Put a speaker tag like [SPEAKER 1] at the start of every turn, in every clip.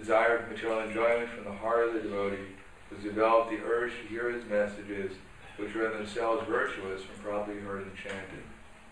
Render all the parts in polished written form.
[SPEAKER 1] desire for material enjoyment from the heart of the devotee who has developed the urge to hear his messages, which are in themselves virtuous when properly heard and chanted.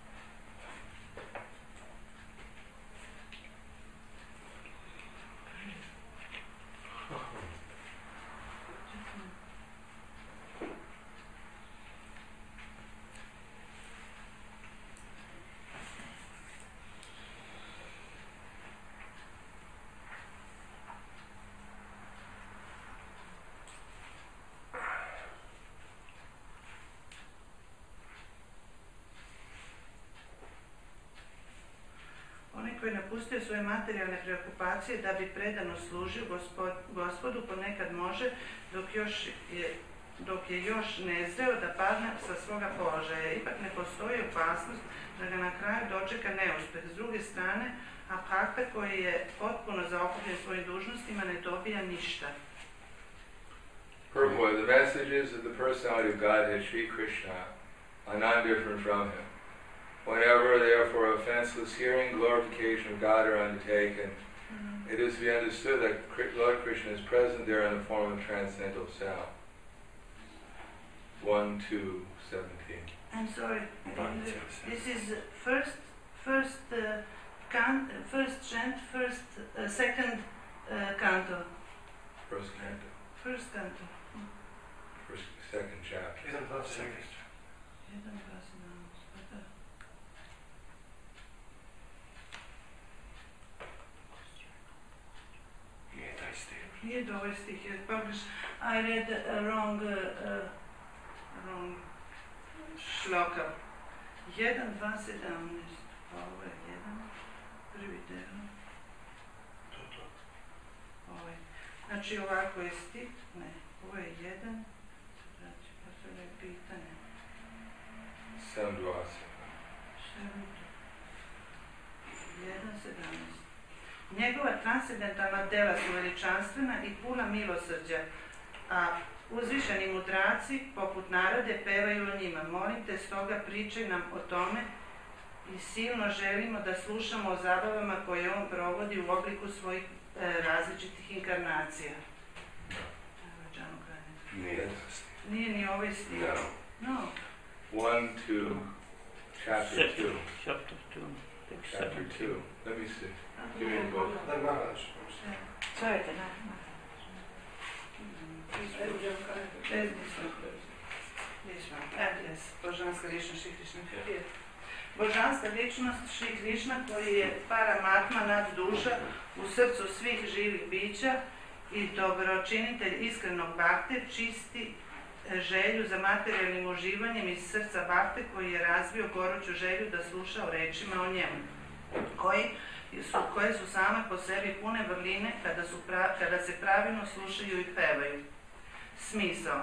[SPEAKER 2] Koji je napustio svoje materijalne preokupacije da bi predano služio Gospodu, ponekad može, dok je još nezreo, da padne sa svoga položaja. Ipak ne postoji opasnost da ga na kraju dočeka neuspeh. S druge strane, Abhakta koji je potpuno zaokupljen svojim dužnostima ne dobija ništa.
[SPEAKER 1] Purport: the messages of the personality of Godhead, Sri Krishna, are not different from him. Whenever, therefore, offenseless hearing, glorification of God are undertaken, it is to be understood that Lord Krishna is present there in the form of transcendental sound. 1:2:17.
[SPEAKER 2] I'm sorry. This is first chant, second canto.
[SPEAKER 1] First canto.
[SPEAKER 2] First canto.
[SPEAKER 1] Second chapter. Nije ovaj stih, je published. I read wrong šloka. 1:2:17. Ovo je 1. Prvi deo. Ovo je. Znači ovako je stih. Ne, ovo je 1. Znači, pa je pitanje. 7:20.
[SPEAKER 2] 1:17. Njegova transcendentalna dela su veličanstvena i puna milosrđa, a uzvišeni mudraci, poput narode, pevaju o njima. Molim te, stoga pričaj nam o tome i silno želimo da slušamo o zabavama koje on provodi u obliku svojih različitih inkarnacija. Nije ni ovaj stih. No.
[SPEAKER 1] 1:2, chapter 2. Chapter 2. Let me see. Give me a book.
[SPEAKER 2] Čujete, Božanska ličnost Šri Krišna. Božanska ličnost Šri Krišna koji je paramatma nad duša u srcu svih živih bića i dobročinitelj iskrenog bhakte, čisti želju za materijalnim uživanjem iz srca bhakte koji je razvio goruću želju da sluša o rečima o njemu, koje su same po sebi pune vrline kada se pravilno slušaju i pevaju. Smisao.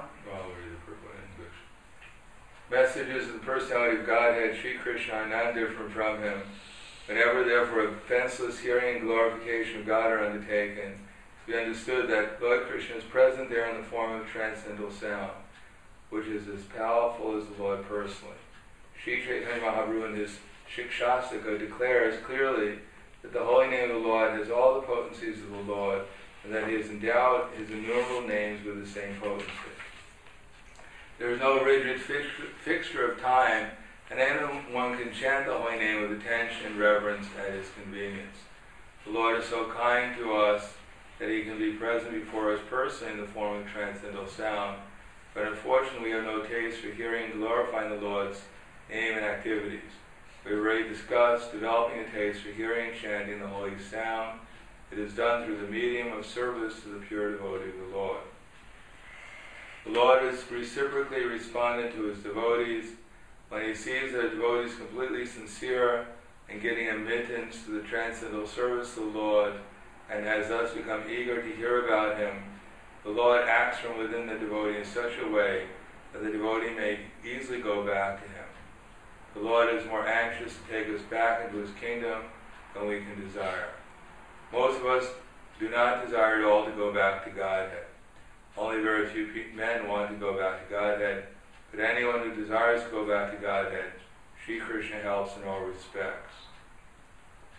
[SPEAKER 1] Messages of the personality of Godhead, Sri Krishna, are not different from him. Whenever, therefore, offenseless hearing and glorification of God are undertaken, to be understood that Lord Krishna is present there in the form of transcendental sound, which is as powerful as the Lord personally. Sri Chaitanya Mahaprabhu in his Shikshastika declares clearly that the holy name of the Lord has all the potencies of the Lord, and that he has endowed his innumerable names with the same potency. There is no rigid fixture of time, and anyone can chant the holy name with attention and reverence at his convenience. The Lord is so kind to us that he can be present before us personally in the form of transcendental sound, but unfortunately we have no taste for hearing and glorifying the Lord's name and activities. We've already discussed developing a taste for hearing and chanting the holy sound. It is done through the medium of service to the pure devotee of the Lord. The Lord has reciprocally responded to his devotees when he sees that a devotee is completely sincere and getting admittance to the transcendental service of the Lord and has thus become eager to hear about him. The Lord acts from within the devotee in such a way that the devotee may easily go back to him. The Lord is more anxious to take us back into his kingdom than we can desire. Most of us do not desire at all to go back to Godhead. Only very few men want to go back to Godhead, but anyone who desires to go back to Godhead, Sri Krishna helps in all respects.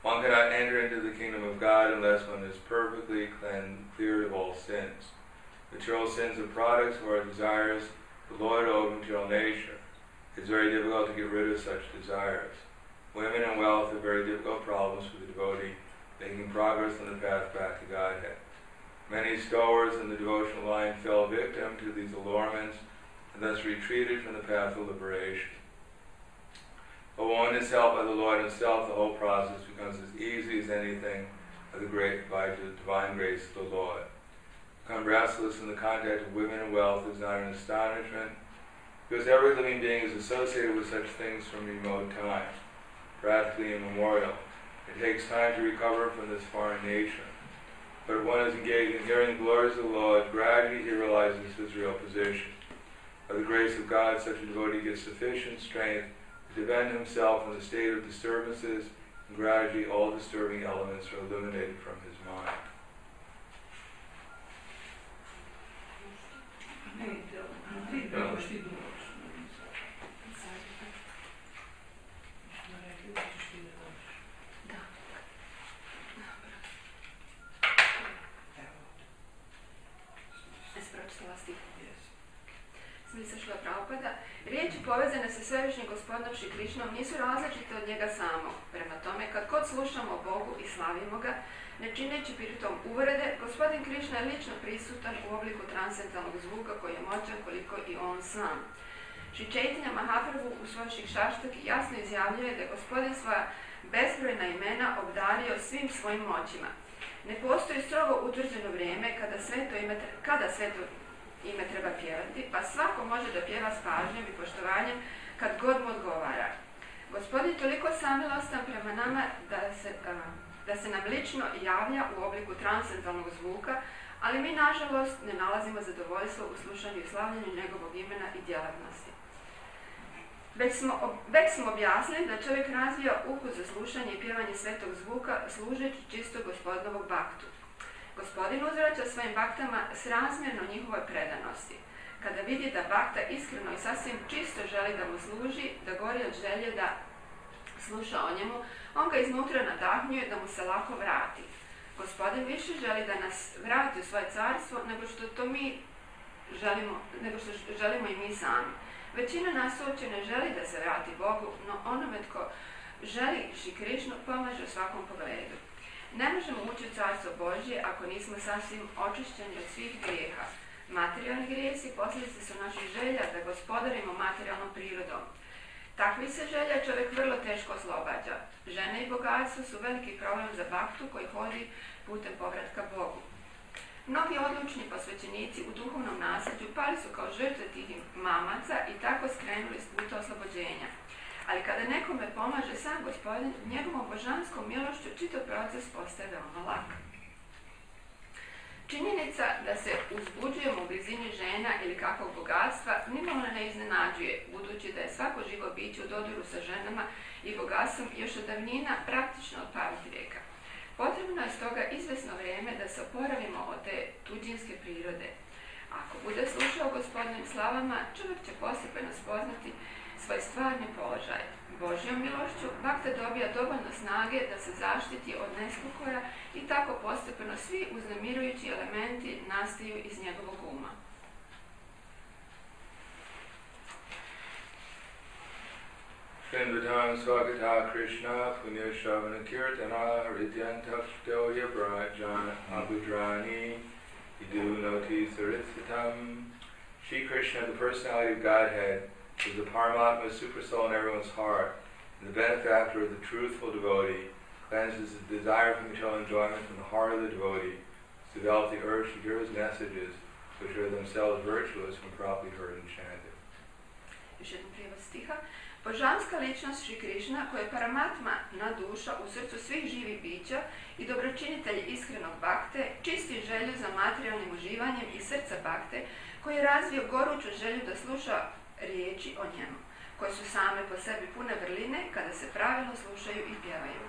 [SPEAKER 1] One cannot enter into the kingdom of God unless one is perfectly cleared of all sins. Material sins are products of our desires, the Lord of material nature. It's very difficult to get rid of such desires. Women and wealth are very difficult problems for the devotee, making progress on the path back to Godhead. Many stalwarts in the devotional line fell victim to these allurements and thus retreated from the path of liberation. But when one is helped by the Lord himself, the whole process becomes as easy as anything by the divine grace of the Lord. Become restless in the contact of women and wealth is not an astonishment, because every living being is associated with such things from remote times, practically immemorial. It takes time to recover from this foreign nature. But if one is engaged in hearing the glories of the Lord, gradually he realizes his real position. By the grace of God, such a devotee gets sufficient strength to defend himself in the state of disturbances, and gradually all disturbing elements are eliminated from his mind.
[SPEAKER 3] Smisla Prabhupada, riječi povezane sa svevišnjim gospodinom Šri Krišnom nisu različite od njega samog. Prema tome, kad god slušamo o Bogu i slavimo ga, ne čineći pritom uvrede, gospodin Krišna je lično prisutan u obliku transcendentalnog zvuka koji je moćan koliko i on sam. Šri Chaitanya Mahaprabhu u svoj Šikšaštaki jasno izjavljuje da je gospodin svoja bezbrojna imena obdario svim svojim moćima. Ne postoji strogo utvrđeno vrijeme kada sveto ime treba pjevati, pa svako može da pjeva s pažnjom i poštovanjem kad god mu odgovara. Gospodin toliko samilostan prema nama da se nam lično javlja u obliku transcendentalnog zvuka, ali mi nažalost ne nalazimo zadovoljstvo u slušanju i slavljenju njegovog imena i djelatnosti. Već smo objasnili da čovjek razvija ukus za slušanje i pjevanje svetog zvuka služeći čisto gospodinovog baktu. Gospodin uzvraća svojim baktama srazmjerno njihovoj predanosti. Kada vidi da bakta iskreno i sasvim čisto želi da mu služi, da gori od želje da sluša o njemu, on ga iznutra nadahnjuje da mu se lako vrati. Gospodin više želi da nas vrati u svoje carstvo nego što želimo i mi sami. Većina nas uopće ne želi da se vrati Bogu, no onome tko želi Šri Krišnu pomaže u svakom pogledu. Ne možemo ući u carstvo Božje ako nismo sasvim očišćeni od svih grijeha. Materijalni grijesi posljedice su naših želja da gospodarimo materijalnom prirodom. Takvi se želja čovjek vrlo teško oslobađa. Žene i bogatstvo su veliki problem za baktu koji hodi putem povratka Bogu. Mnogi odlučni posvećenici u duhovnom nasljeđu pali su kao žrtve tih mamaca i tako skrenuli s puta oslobođenja. Ali kada nekome pomaže sam gospodin, njegovom božanskom milošću čitav proces postaje veoma lak. Činjenica da se uzbuđujemo u blizini žena ili kakvog bogatstva nimalo ne iznenađuje, budući da je svako živo biće u dodiru sa ženama i bogatstvom još od davnina, praktično od pamtivijeka. Potrebno je stoga izvesno vrijeme da se oporavimo od te tuđinske prirode. Ako bude slušao gospodinim slavama, čovjek će postepeno spoznati svoj stvarni položaj. Božjom milošću bakta dobija dovoljno snage da se zaštiti od nespokora i tako postepeno svi uznemirujući elementi nastaju iz njegovog uma.
[SPEAKER 1] Shinvatam Swagata Krishna Punya Shavana Kirtana Ridyantak Stoya Brajana Abudrani Idu Noti Saritsatam. Shri Krishna, the personality of Godhead, is the Paramatma super soul in everyone's heart, and the benefactor of the truthful devotee, cleanses the desire for material enjoyment from the heart of the devotee, to develop the urge to hear his messages, which are themselves virtuous when properly heard and chanted.
[SPEAKER 3] Još jedan prijevod stiha. Božanska ličnost Šri Krišna, koja je paramatma na duša u srcu svih živih bića i dobročinitelj iskrenog bakte, čisti želju za materijalnim uživanjem i srca bakte, koji je razvio goruću želju da sluša riječi o njemu, koje su same po sebi pune vrline kada se pravilno slušaju i pjevaju.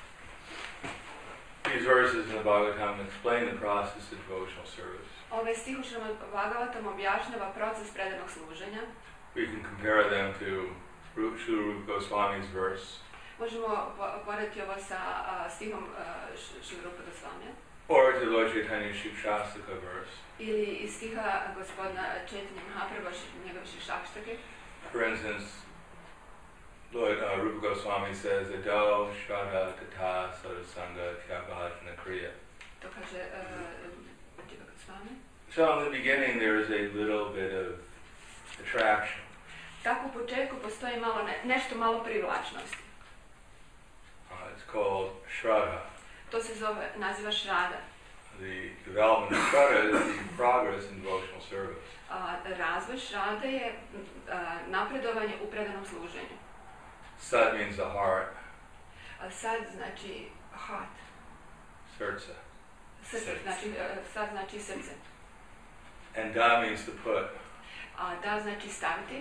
[SPEAKER 1] These verses in the Bhagavatam explain the process of devotional service.
[SPEAKER 3] Ovaj stih u Šrimad Bhagavatam objašnjava proces predanog služenja.
[SPEAKER 1] We can compare them to Srila Rupa Goswami's verse.
[SPEAKER 3] Možemo porediti ovo sa stihom Šila Rupa Gosvamija.
[SPEAKER 1] Or to Lord Chaitanya's Shikshastika verse.
[SPEAKER 3] Ili iz stiha gospodina Chaitanya Mahaprabhu, njegove Shikshastake.
[SPEAKER 1] For instance, Lord Rupa Goswami says, Adao Shraddha Tata Sadhusanga Tyabhajana Kriya.
[SPEAKER 3] To kaže Rupa Goswami.
[SPEAKER 1] So in the beginning there is a little bit of attraction.
[SPEAKER 3] Tako u početku postoji nešto malo privlačnosti.
[SPEAKER 1] It's called Shraddha.
[SPEAKER 3] To se naziva Shraddha.
[SPEAKER 1] The development of Shraddha is the progress in devotional service.
[SPEAKER 3] Razvoj Shraddha je napredovanje u predanom služenju.
[SPEAKER 1] Sad means the heart.
[SPEAKER 3] Sad znači heart.
[SPEAKER 1] Srca.
[SPEAKER 3] Srce, sad znači srce.
[SPEAKER 1] And da means to put.
[SPEAKER 3] Da znači staviti.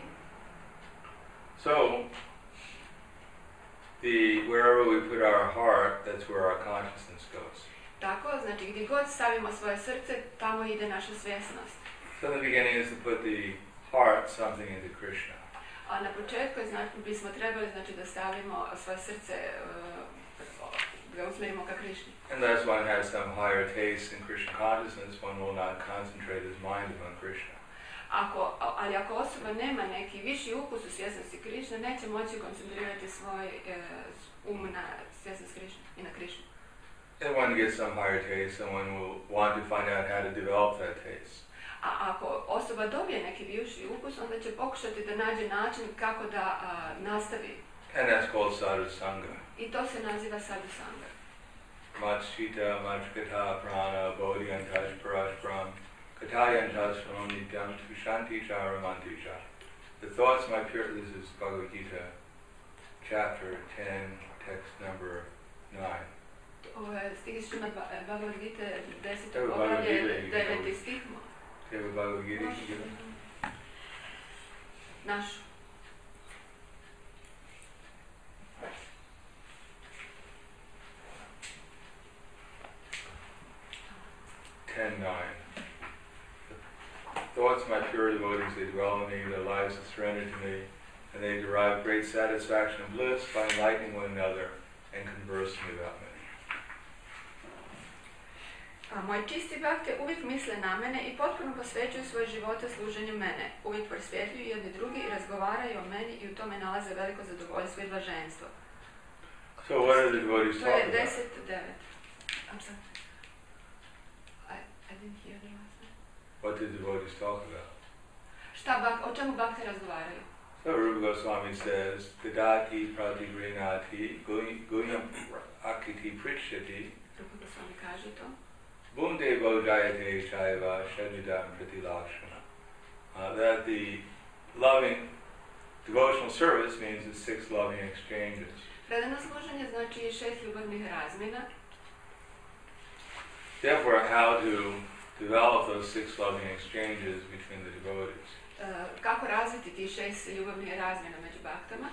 [SPEAKER 1] So, wherever we put our heart, that's where our consciousness goes.
[SPEAKER 3] Tako, znači gdje god stavimo svoje srce, tamo ide naša svjesnost.
[SPEAKER 1] So the beginning is to put the heart something into Krishna.
[SPEAKER 3] A na početku bismo trebali da stavimo svoje srce, da usmjerimo ka Krišni.
[SPEAKER 1] Unless one has some higher taste in Krishna consciousness, one will not concentrate his mind upon Krishna.
[SPEAKER 3] Ali ako osoba nema neki viši ukus u svjesnosti Krišne, neće moći koncentrirati svoj na svjesnost Krišne i na Krišnu.
[SPEAKER 1] And one gets some higher taste, someone will want to find out how to develop that taste.
[SPEAKER 3] A ako osoba dobije neki viši ukus, onda će pokušati da nađe način kako da nastavi.
[SPEAKER 1] And that's called sadhusanga.
[SPEAKER 3] I to se naziva sadhusanga.
[SPEAKER 1] Matchita, matchkata, prana, bodhyantaj, parashram, katayantaj, swanonityam, tushanti charamanti cha. The thoughts my pure, this is Bhagavad Gita, chapter 10, text number 9.
[SPEAKER 3] Ovo je stih iz Bhagavad Gita, 10. poglavlje, 9. stih.
[SPEAKER 1] Evo Bhagavad Gita.
[SPEAKER 3] Naš.
[SPEAKER 1] Thoughts, my pure devotees, they dwell in me, their lives are surrendered to me, and they derive great satisfaction and bliss by enlightening one another and conversing about me.
[SPEAKER 3] Moji čisti bhakte uvijek misle na mene i potpuno posvećuju svoje živote služenju mene. Uvijek prosvjetljuju jedni drugi i razgovaraju o meni i u tome nalaze veliko zadovoljstvo i blaženstvo.
[SPEAKER 1] So what are the devotees talking about?
[SPEAKER 3] To je 10.9. I'm sorry. I didn't hear the last one.
[SPEAKER 1] What did devotees talk about?
[SPEAKER 3] O čemu bhakte razgovaraju?
[SPEAKER 1] So Rupa Goswami says, Gadati pratigrinati guyam akiti pritshati.
[SPEAKER 3] Rupa Goswami kaže to.
[SPEAKER 1] Bunde bodhayate shaiva shadidam pratilakshana. That the loving devotional service means the 6 loving exchanges.
[SPEAKER 3] Predano služenje znači 6 ljubavnih razmjena.
[SPEAKER 1] Therefore, how to develop those 6 loving exchanges between the devotees?
[SPEAKER 3] Kako razviti ti 6 ljubavnih razmjena među bhaktama?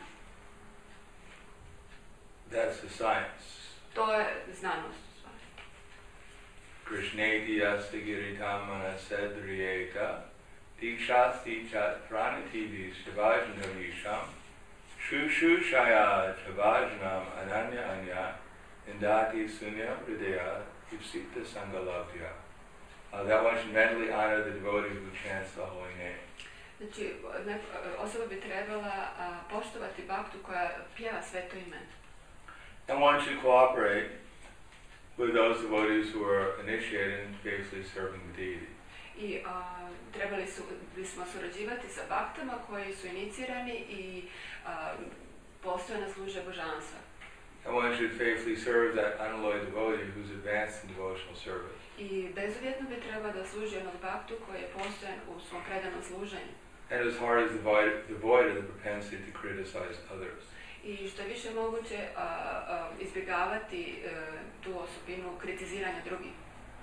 [SPEAKER 1] That's the science.
[SPEAKER 3] To je znanost.
[SPEAKER 1] Krishneti yasti giritamana sedriyeta dikshasti chat pranativi shivajnam yisham shushu shaya chavajnam ananya anya indati sunya hridaya yusita sangalavya. That one should mentally honor the devotee who chants the holy name.
[SPEAKER 3] Znači, osoba bi trebala poštovati bhaktu koja pjeva sveto ime.
[SPEAKER 1] And one should cooperate with those devotees who are initiated in basically serving the deity.
[SPEAKER 3] I bismo surađivati sa bhaktama koji su inicirani i postojano služe božanstva.
[SPEAKER 1] And one should faithfully serve that unalloyed devotee who's advanced in devotional service.
[SPEAKER 3] I bezuvjetno bi trebao da služi onog bhaktu koji je postojan u svom predanom služenju.
[SPEAKER 1] And his heart is devoid of the propensity to criticize others.
[SPEAKER 3] I što više moguće izbjegavati tu osobinu kritiziranja drugih.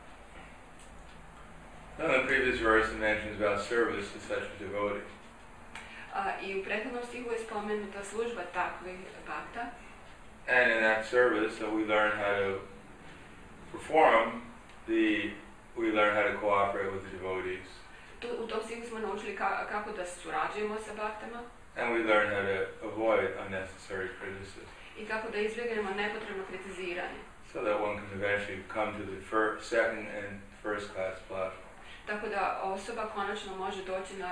[SPEAKER 1] Now the previous verse mentions about service to such a devotee.
[SPEAKER 3] I u prethodnom stihu je spomenuta služba takvih bhakta.
[SPEAKER 1] And in that service, we learn how to perform we learn how to cooperate with the devotees.
[SPEAKER 3] U tom stihu smo naučili kako da surađujemo sa bhaktama.
[SPEAKER 1] And we learn how to avoid unnecessary criticism.
[SPEAKER 3] i kako da izbjegnemo nepotrebno kritiziranje.
[SPEAKER 1] So that one can eventually come to the second and first class platform.
[SPEAKER 3] Tako da osoba konačno može doći na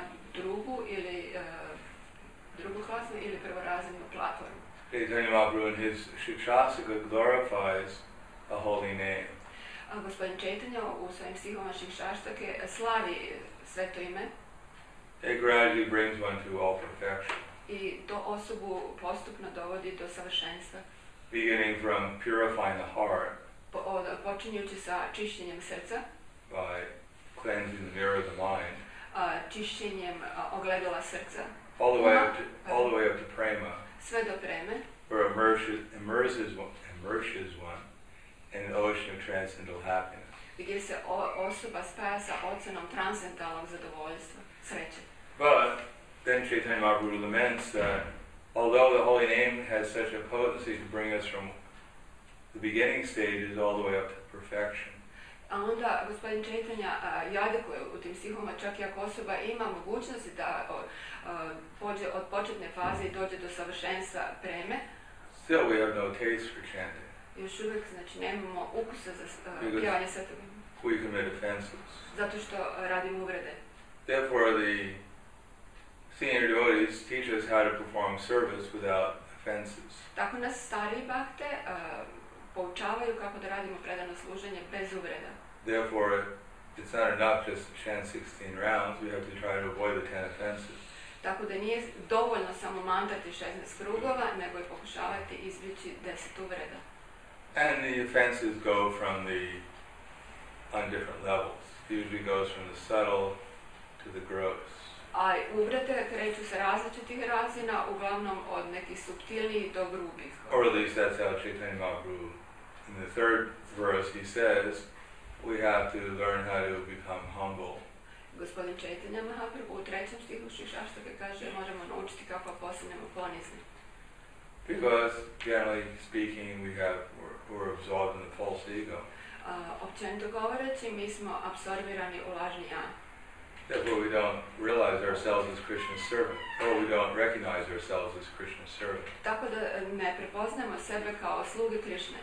[SPEAKER 3] drugoklasnu ili prvorazrednu platformu.
[SPEAKER 1] Chaitanya Mahaprabhu in his Shikshastika glorifies a holy name.
[SPEAKER 3] Gospodin Chaitanya u svojim stihama Shikshastake slavi sveto ime.
[SPEAKER 1] It gradually brings one to all perfection.
[SPEAKER 3] I to osobu postupno dovodi do savršenstva.
[SPEAKER 1] Beginning from purifying the heart.
[SPEAKER 3] Počinjući sa čišćenjem srca.
[SPEAKER 1] By cleansing the mirror of the mind.
[SPEAKER 3] Čišćenjem ogledala srca.
[SPEAKER 1] All the way up to prema.
[SPEAKER 3] Sve do preme.
[SPEAKER 1] Where immerses one in an ocean of transcendental happiness.
[SPEAKER 3] Gdje se osoba spaja sa oceanom transcendentalnog zadovoljstva, sreće.
[SPEAKER 1] But then Chaitanya Mahaprabhu laments that although the holy name has such a potency to bring us from the beginning stages all the way up to perfection.
[SPEAKER 3] A onda gospodin Chaitanya jadikuje u tim stihoma, čak i ako osoba ima mogućnosti da pođe od početne faze i dođe do savršenstva preme.
[SPEAKER 1] Still we have no taste for chanting.
[SPEAKER 3] Još uvijek, znači, nemamo ukusa za pjevanje svetog imena.
[SPEAKER 1] We commit offenses.
[SPEAKER 3] Zato što radimo uvrede.
[SPEAKER 1] Therefore the senior devotees teach us how to perform service without offenses.
[SPEAKER 3] Tako nas stariji bhakte poučavaju kako da radimo predano služenje bez uvreda.
[SPEAKER 1] Therefore, it's not enough just to chant 16 rounds. We have to try to avoid the 10 offenses.
[SPEAKER 3] Tako da nije dovoljno samo mantrati 16 krugova, nego i pokušavati izbjeći 10 uvreda.
[SPEAKER 1] And the offenses go from on different levels. It usually goes from the subtle to the gross.
[SPEAKER 3] A uvrede kreću sa različitih razina, uglavnom od nekih suptilnijih do grubih.
[SPEAKER 1] Or at least that's how Chaitanya Mahaprabhu, in the third verse, he says, we have to learn how to become humble.
[SPEAKER 3] Gospodin Chaitanya Mahaprabhu u 3. stihu Shikshastake kaže možemo naučiti kako postanemo ponizni.
[SPEAKER 1] Because generally speaking, we're absorbed in the false ego.
[SPEAKER 3] Općenito govoreći, mi smo apsorbirani u lažni ja.
[SPEAKER 1] Therefore we don't realize ourselves as Krishna's servant, or we don't recognize ourselves as Krishna's servant.
[SPEAKER 3] Tako da ne prepoznajemo sebe kao sluge Krišne.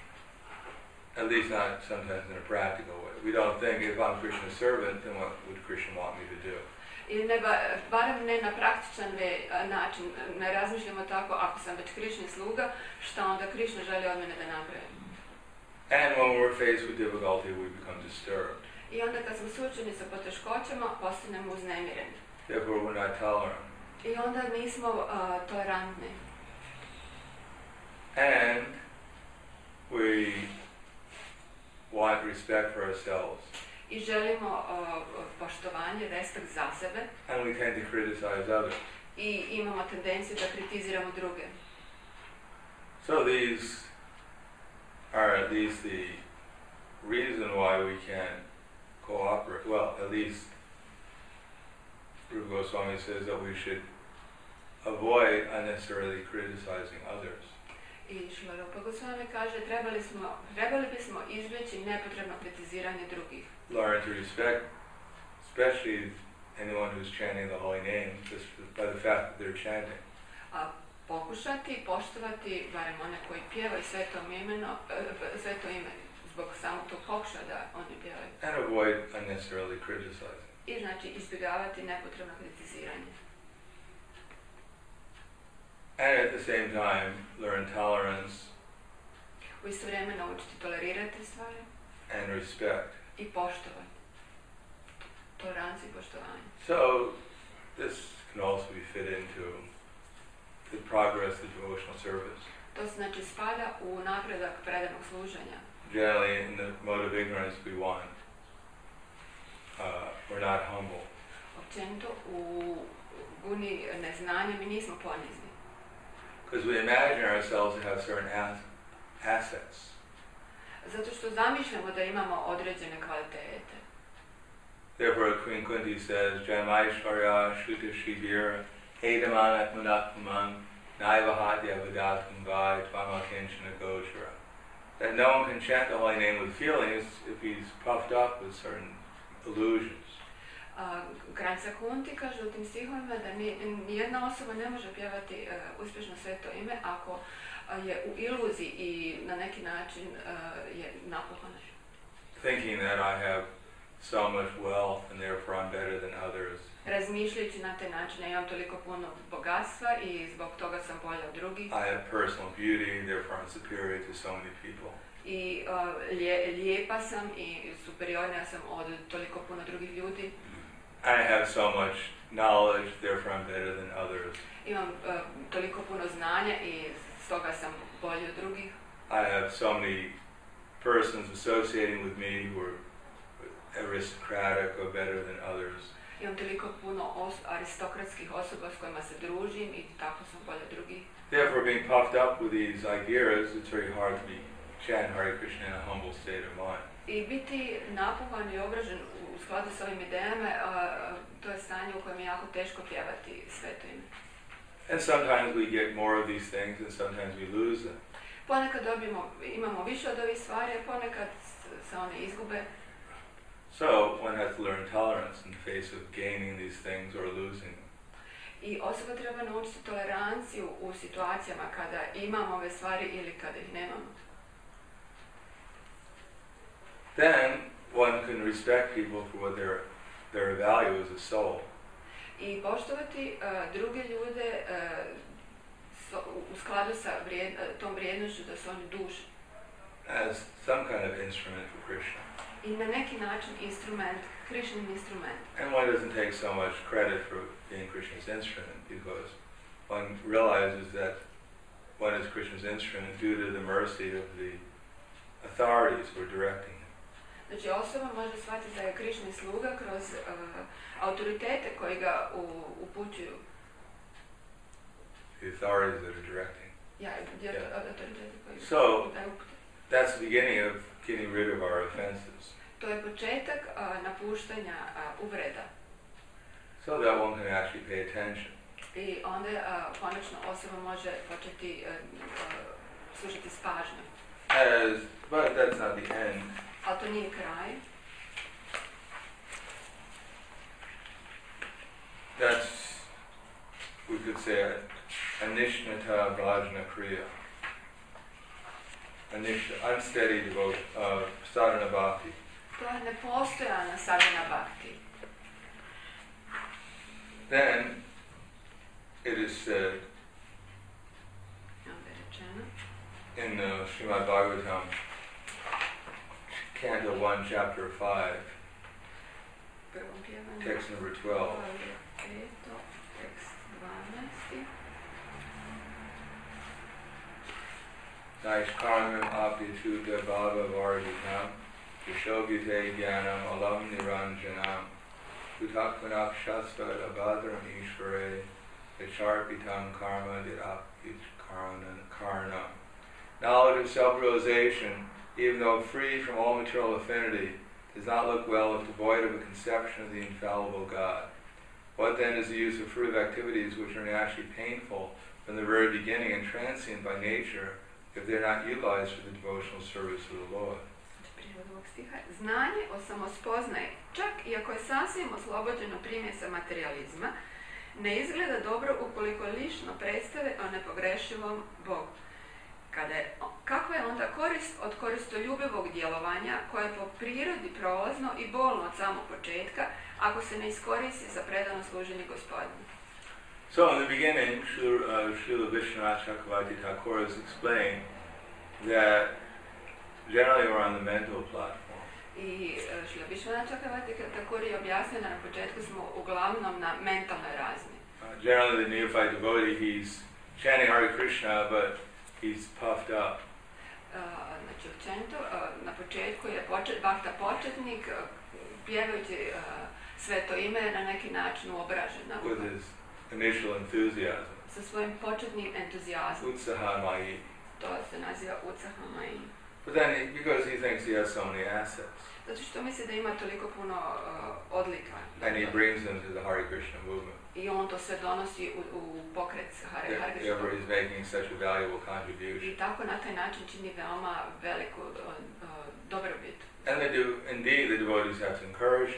[SPEAKER 1] At least not sometimes in a practical way. We don't think if I'm Krishna's servant, then what would Krishna want me to do?
[SPEAKER 3] Ili barem ne na praktičan način, ne razmišljamo tako, ako sam već Krišni sluga, šta onda Krišna želi od mene da napravim.
[SPEAKER 1] And when we're faced with difficulty, we become disturbed.
[SPEAKER 3] I onda kad smo suočeni sa poteškoćama, postanemo uznemireni.
[SPEAKER 1] Therefore we're not tolerant.
[SPEAKER 3] I onda nismo tolerantni.
[SPEAKER 1] And we want respect for ourselves.
[SPEAKER 3] I želimo poštovanje, respekt za sebe.
[SPEAKER 1] And we tend to criticize others.
[SPEAKER 3] I imamo tendenciju da kritiziramo druge.
[SPEAKER 1] So these are at least the reason why we can't cooperate. Well, at least Rupa Goswami says that we should avoid unnecessarily criticizing others.
[SPEAKER 3] I Šrila Rupa Goswami kaže trebali bismo izbjeći nepotrebno kritiziranje drugih.
[SPEAKER 1] Learn to respect, especially anyone who's chanting the holy name, just by the fact that they're chanting.
[SPEAKER 3] A pokušati poštovati barem one koji pjevaju sveto ime zbog samog tog pokušaja da oni pjevaju.
[SPEAKER 1] And avoid unnecessarily criticizing.
[SPEAKER 3] I znači izbjegavati nepotrebno kritiziranje.
[SPEAKER 1] And at the same time, learn tolerance.
[SPEAKER 3] U isto vrijeme naučiti tolerirati stvari.
[SPEAKER 1] And respect.
[SPEAKER 3] I poštovati. Toleranciju i poštovanje.
[SPEAKER 1] So, this can also be fit into the progress of devotional service.
[SPEAKER 3] To znači spada u napredak predanog služenja.
[SPEAKER 1] Generally, in the mode of ignorance, we're not humble.
[SPEAKER 3] Općenito u guni neznanja mi nismo ponizni.
[SPEAKER 1] Because we imagine ourselves to have certain assets.
[SPEAKER 3] Zato što zamišljamo da imamo određene kvalitete.
[SPEAKER 1] Therefore, Queen Kunti says, Jamaishvarya Shuta Shivira Hedamana Atmanatman Naivahadya Vidatum Vai Tvama Kinchana Gochara. That no one can chant the holy name with feelings if he's puffed up with certain illusions.
[SPEAKER 3] Kraljica Kunti kaže u tim stihovima da nijedna osoba ne može pjevati uspješno sveto ime ako je u iluziji i na neki način je napuhana.
[SPEAKER 1] Thinking that I have so much wealth and therefore I'm better than others.
[SPEAKER 3] Razmišljajući na taj način, ja imam toliko puno bogatstva i zbog toga sam bolja od drugih.
[SPEAKER 1] I have personal beauty, therefore I'm superior to so many people.
[SPEAKER 3] I lijepa sam i superiornija sam od toliko puno drugih ljudi.
[SPEAKER 1] I have so much knowledge, therefore I'm better than others.
[SPEAKER 3] Imam toliko puno znanja i stoga sam bolji od drugih.
[SPEAKER 1] I have so many persons associating with me who are aristocratic or better than others.
[SPEAKER 3] Imam toliko puno aristokratskih osoba s kojima se družim i tako sam bolje od drugih.
[SPEAKER 1] Therefore, being puffed up with these ideas, it's very hard to be chant Hare Krishna in a humble state of mind.
[SPEAKER 3] I biti napuhan i obražen u skladu s ovim idejama, to je stanje u kojem je jako teško pjevati sveto ime.
[SPEAKER 1] And sometimes we get more of these things and sometimes we lose them.
[SPEAKER 3] Ponekad imamo više od ovih stvari, a ponekad se one izgube.
[SPEAKER 1] So one has to learn tolerance in the face of gaining these things or losing them.
[SPEAKER 3] I osoba treba naučiti toleranciju u situacijama kada imamo ove stvari ili kada ih nemamo.
[SPEAKER 1] Then one can respect people for what their value as a soul.
[SPEAKER 3] I poštovati druge ljude u skladu sa tom vrijednošću da su oni duše.
[SPEAKER 1] As some kind of instrument for Krishna.
[SPEAKER 3] I na neki način instrument, Krishnin instrument.
[SPEAKER 1] And one doesn't take so much credit for being Krishna's instrument because one realizes that one is Krishna's instrument due to the mercy of the authorities who are directing him.
[SPEAKER 3] Znači osoba može shvatiti da je Krishnin sluga kroz autoritete koji ga upućuju.
[SPEAKER 1] The authorities that are directing.
[SPEAKER 3] Autoritete koji ga
[SPEAKER 1] So, that's the beginning of getting rid of our offenses.
[SPEAKER 3] To je početak napuštanja uvreda.
[SPEAKER 1] So that one can actually pay attention.
[SPEAKER 3] I onda konačno osoba može početi slušati s pažnjom.
[SPEAKER 1] But that's not the end.
[SPEAKER 3] Ali to nije kraj.
[SPEAKER 1] That's, we could say, anishnata vrajna kriya. Unsteady devotion, sadhana bhakti.
[SPEAKER 3] To je nepostojana sadhana bhakti.
[SPEAKER 1] Then it is said in Srimad Bhagavatam, Canto 1, Chapter 5, text number 12. Naishkarmam apyatuta bhava varjitam Vishogite jnanam alam niranjanam Utakmanak shasvad abhadram ishvare Vicharpitam karma didapit karnam. Knowledge of self-realization, even though free from all material affinity, does not look well if devoid of a conception of the infallible God. What then is the use of fruitive activities which are naturally painful from the very beginning and transient by nature if they're not utilized for the devotional service of the Lord?
[SPEAKER 3] Znanje o samospoznaji, čak i ako je sasvim oslobođeno primjesa materializma, ne izgleda dobro ukoliko lišno predstave o nepogrešivom Bogu. Kakva je onda korist od koristoljubivog djelovanja koje je po prirodi prolazno i bolno od samog početka ako se ne iskoristi za predano služenje Gospodinu?
[SPEAKER 1] So in the beginning, Srila Vishwanath Chakravarti Thakur has explained that generally we're on the mental platform.
[SPEAKER 3] I Srila Vishwanath Chakravarti Thakur je objasnio da na početku smo uglavnom na mentalnoj razini.
[SPEAKER 1] Generally the neophyte devotee, he's chanting Hare Krishna, but he's puffed up.
[SPEAKER 3] Znači, općenito, na početku je bhakta početnik, pjevajući sveto ime na neki način uobražen.
[SPEAKER 1] With his initial enthusiasm.
[SPEAKER 3] Sa svojim početnim entuzijazmom.
[SPEAKER 1] Utsahamai.
[SPEAKER 3] To se naziva utsahamai.
[SPEAKER 1] But then, because he thinks he has so many assets.
[SPEAKER 3] Zato što misli da ima toliko puno odlika.
[SPEAKER 1] And he brings them to the Hare Krishna movement.
[SPEAKER 3] I on to sve donosi u pokret Hare Krishna.
[SPEAKER 1] Therefore he's making such a valuable contribution.
[SPEAKER 3] I tako na taj način čini veoma veliku dobrobit.
[SPEAKER 1] And indeed, the devotees have to encourage him.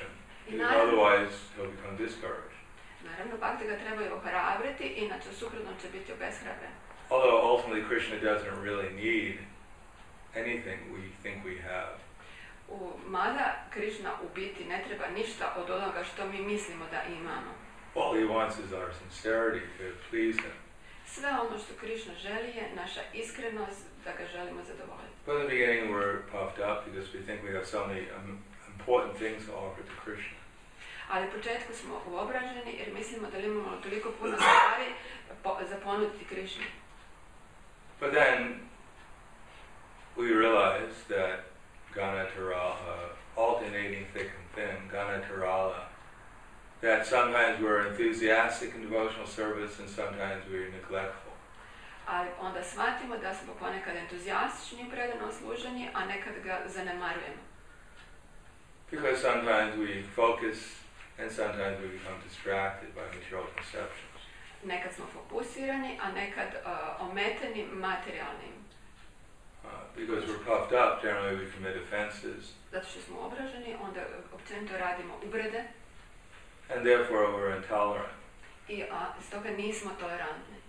[SPEAKER 1] because otherwise he'll become discouraged.
[SPEAKER 3] Naravno, bhakti ga trebaju ohrabriti, inače suprotno će biti obeshrabren.
[SPEAKER 1] Although ultimately Krishna doesn't really need anything we think we have.
[SPEAKER 3] Mada Krišna u biti ne treba ništa od onoga što mi mislimo da imamo.
[SPEAKER 1] All he wants is our sincerity to please him.
[SPEAKER 3] Sve ono što Krišna želi je naša iskrenost da ga želimo zadovoljiti.
[SPEAKER 1] But in the beginning we're puffed up because we think we have so many important things to offer to Krishna.
[SPEAKER 3] Ali u početku smo uobraženi jer mislimo da imamo toliko puno stvari za ponuditi Krišni.
[SPEAKER 1] But then we realize that Ganatarala, alternating thick and thin, Ganatarala, that sometimes we're enthusiastic in devotional service and sometimes we're neglectful.
[SPEAKER 3] Ali onda shvatimo da smo ponekad entuzijastični u predanom služenju, a nekad ga zanemarujemo.
[SPEAKER 1] Because sometimes we focus and sometimes we become distracted by material conceptions.
[SPEAKER 3] Nekad smo fokusirani, a nekad ometeni materijalnim.
[SPEAKER 1] Because we're puffed up, generally we commit offenses.
[SPEAKER 3] Zato što smo obraženi, onda općenito radimo uvrede.
[SPEAKER 1] And therefore we're intolerant.
[SPEAKER 3] I stoga nismo tolerantni.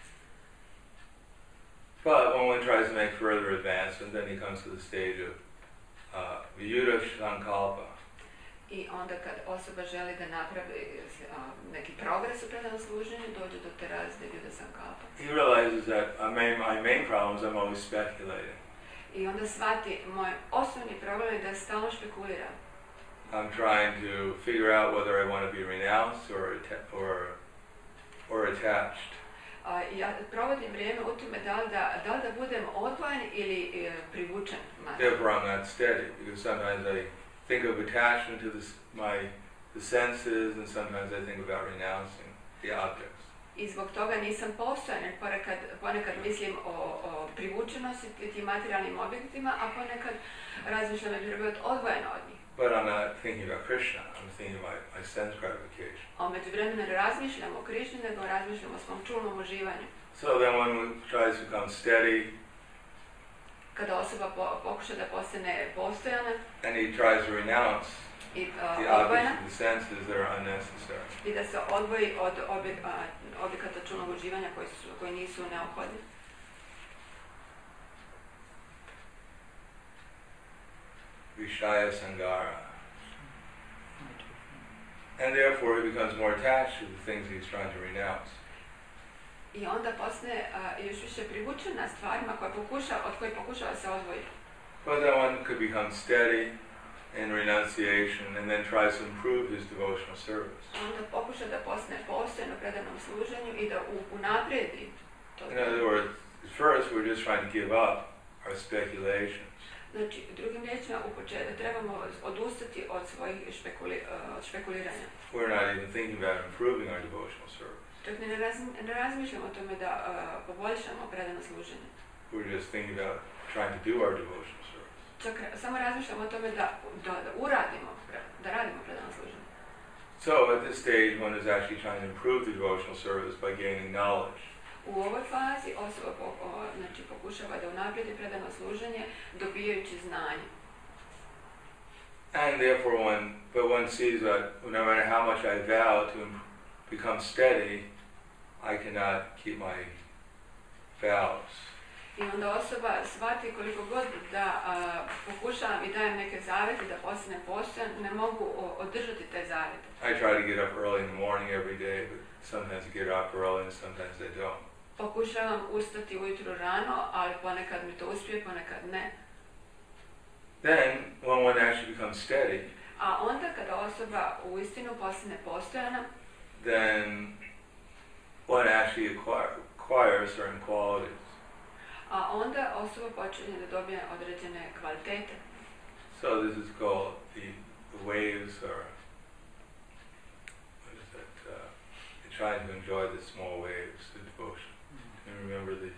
[SPEAKER 1] But when one tries to make further advancement, then he comes to the stage of Viyuddha Sankalpa.
[SPEAKER 3] I onda kad osoba želi da napravi neki progres u predanom služenju, dođe do te razine Viyuddha Sankalpa.
[SPEAKER 1] He realizes that my main problem is I'm always speculating.
[SPEAKER 3] I onda shvati, moj osnovni problem je da stalno špekuliram.
[SPEAKER 1] I'm trying to figure out whether I want to be renounced or attached.
[SPEAKER 3] Ja provodim vrijeme u tome da li da budem odvojen ili privučen.
[SPEAKER 1] Therefore I'm not steady, because sometimes I think of attachment to the senses, and sometimes I think about renouncing the objects.
[SPEAKER 3] I zbog toga nisam postojan, jer ponekad mislim o privučenosti tim materijalnim objektima, a ponekad razmišljam da bi trebao biti odvojeno od njih.
[SPEAKER 1] But I'm not thinking about Krishna, I'm thinking about my sense gratification.
[SPEAKER 3] A međuvremenu ne razmišljam o Krišni, nego razmišljam o svom čulnom uživanju.
[SPEAKER 1] So then one tries to become steady,
[SPEAKER 3] kada osoba pokuša da postane postojana,
[SPEAKER 1] and he tries to renounce the objects of the senses that are unnecessary.
[SPEAKER 3] I da se odvoji od objekata čulnog uživanja koji nisu neophodni.
[SPEAKER 1] Vishaya Sangara. And therefore he becomes more attached to the things he's trying to renounce.
[SPEAKER 3] I onda postane još više privučena stvarima od kojih pokušava se odvojiti.
[SPEAKER 1] But then one could become steady in renunciation and then tries to improve his devotional service.
[SPEAKER 3] Onda pokuša da postane postojan u predanom služenju i da unaprijedi to.
[SPEAKER 1] In other words, at first we're just trying to give up our speculations.
[SPEAKER 3] Znači, drugim riječima, u početku trebamo odustati od svojih špekuliranja.
[SPEAKER 1] We're not even thinking about improving our devotional service.
[SPEAKER 3] Čak ne razmišljamo o tome da poboljšamo predano služenje.
[SPEAKER 1] We're just thinking about trying to do our devotional service.
[SPEAKER 3] Čak samo razmišljamo o tome da radimo predano služenje.
[SPEAKER 1] So at this stage one is actually trying to improve the devotional service by gaining knowledge.
[SPEAKER 3] U ovoj fazi osoba pokušava da unaprijedi predano služenje dobijajući znanje.
[SPEAKER 1] And therefore one sees that no matter how much I vow to become steady, I cannot keep my vows.
[SPEAKER 3] I onda osoba shvati koliko god da pokušavam i dajem neke zavete da postane postojan, ne mogu održati te zavete.
[SPEAKER 1] I try to get up early in the morning every day, but sometimes I get up early and sometimes I don't.
[SPEAKER 3] Pokušavam ustati ujutro rano, ali ponekad mi to uspije, ponekad ne.
[SPEAKER 1] Then, when one actually becomes steady,
[SPEAKER 3] a onda kada osoba uistinu postane postojana,
[SPEAKER 1] then one actually acquires certain qualities.
[SPEAKER 3] A onda osoba počinje da dobije određene kvalitete.
[SPEAKER 1] So this is called the waves, or what is that? You're trying to enjoy the small waves of devotion. Can you remember the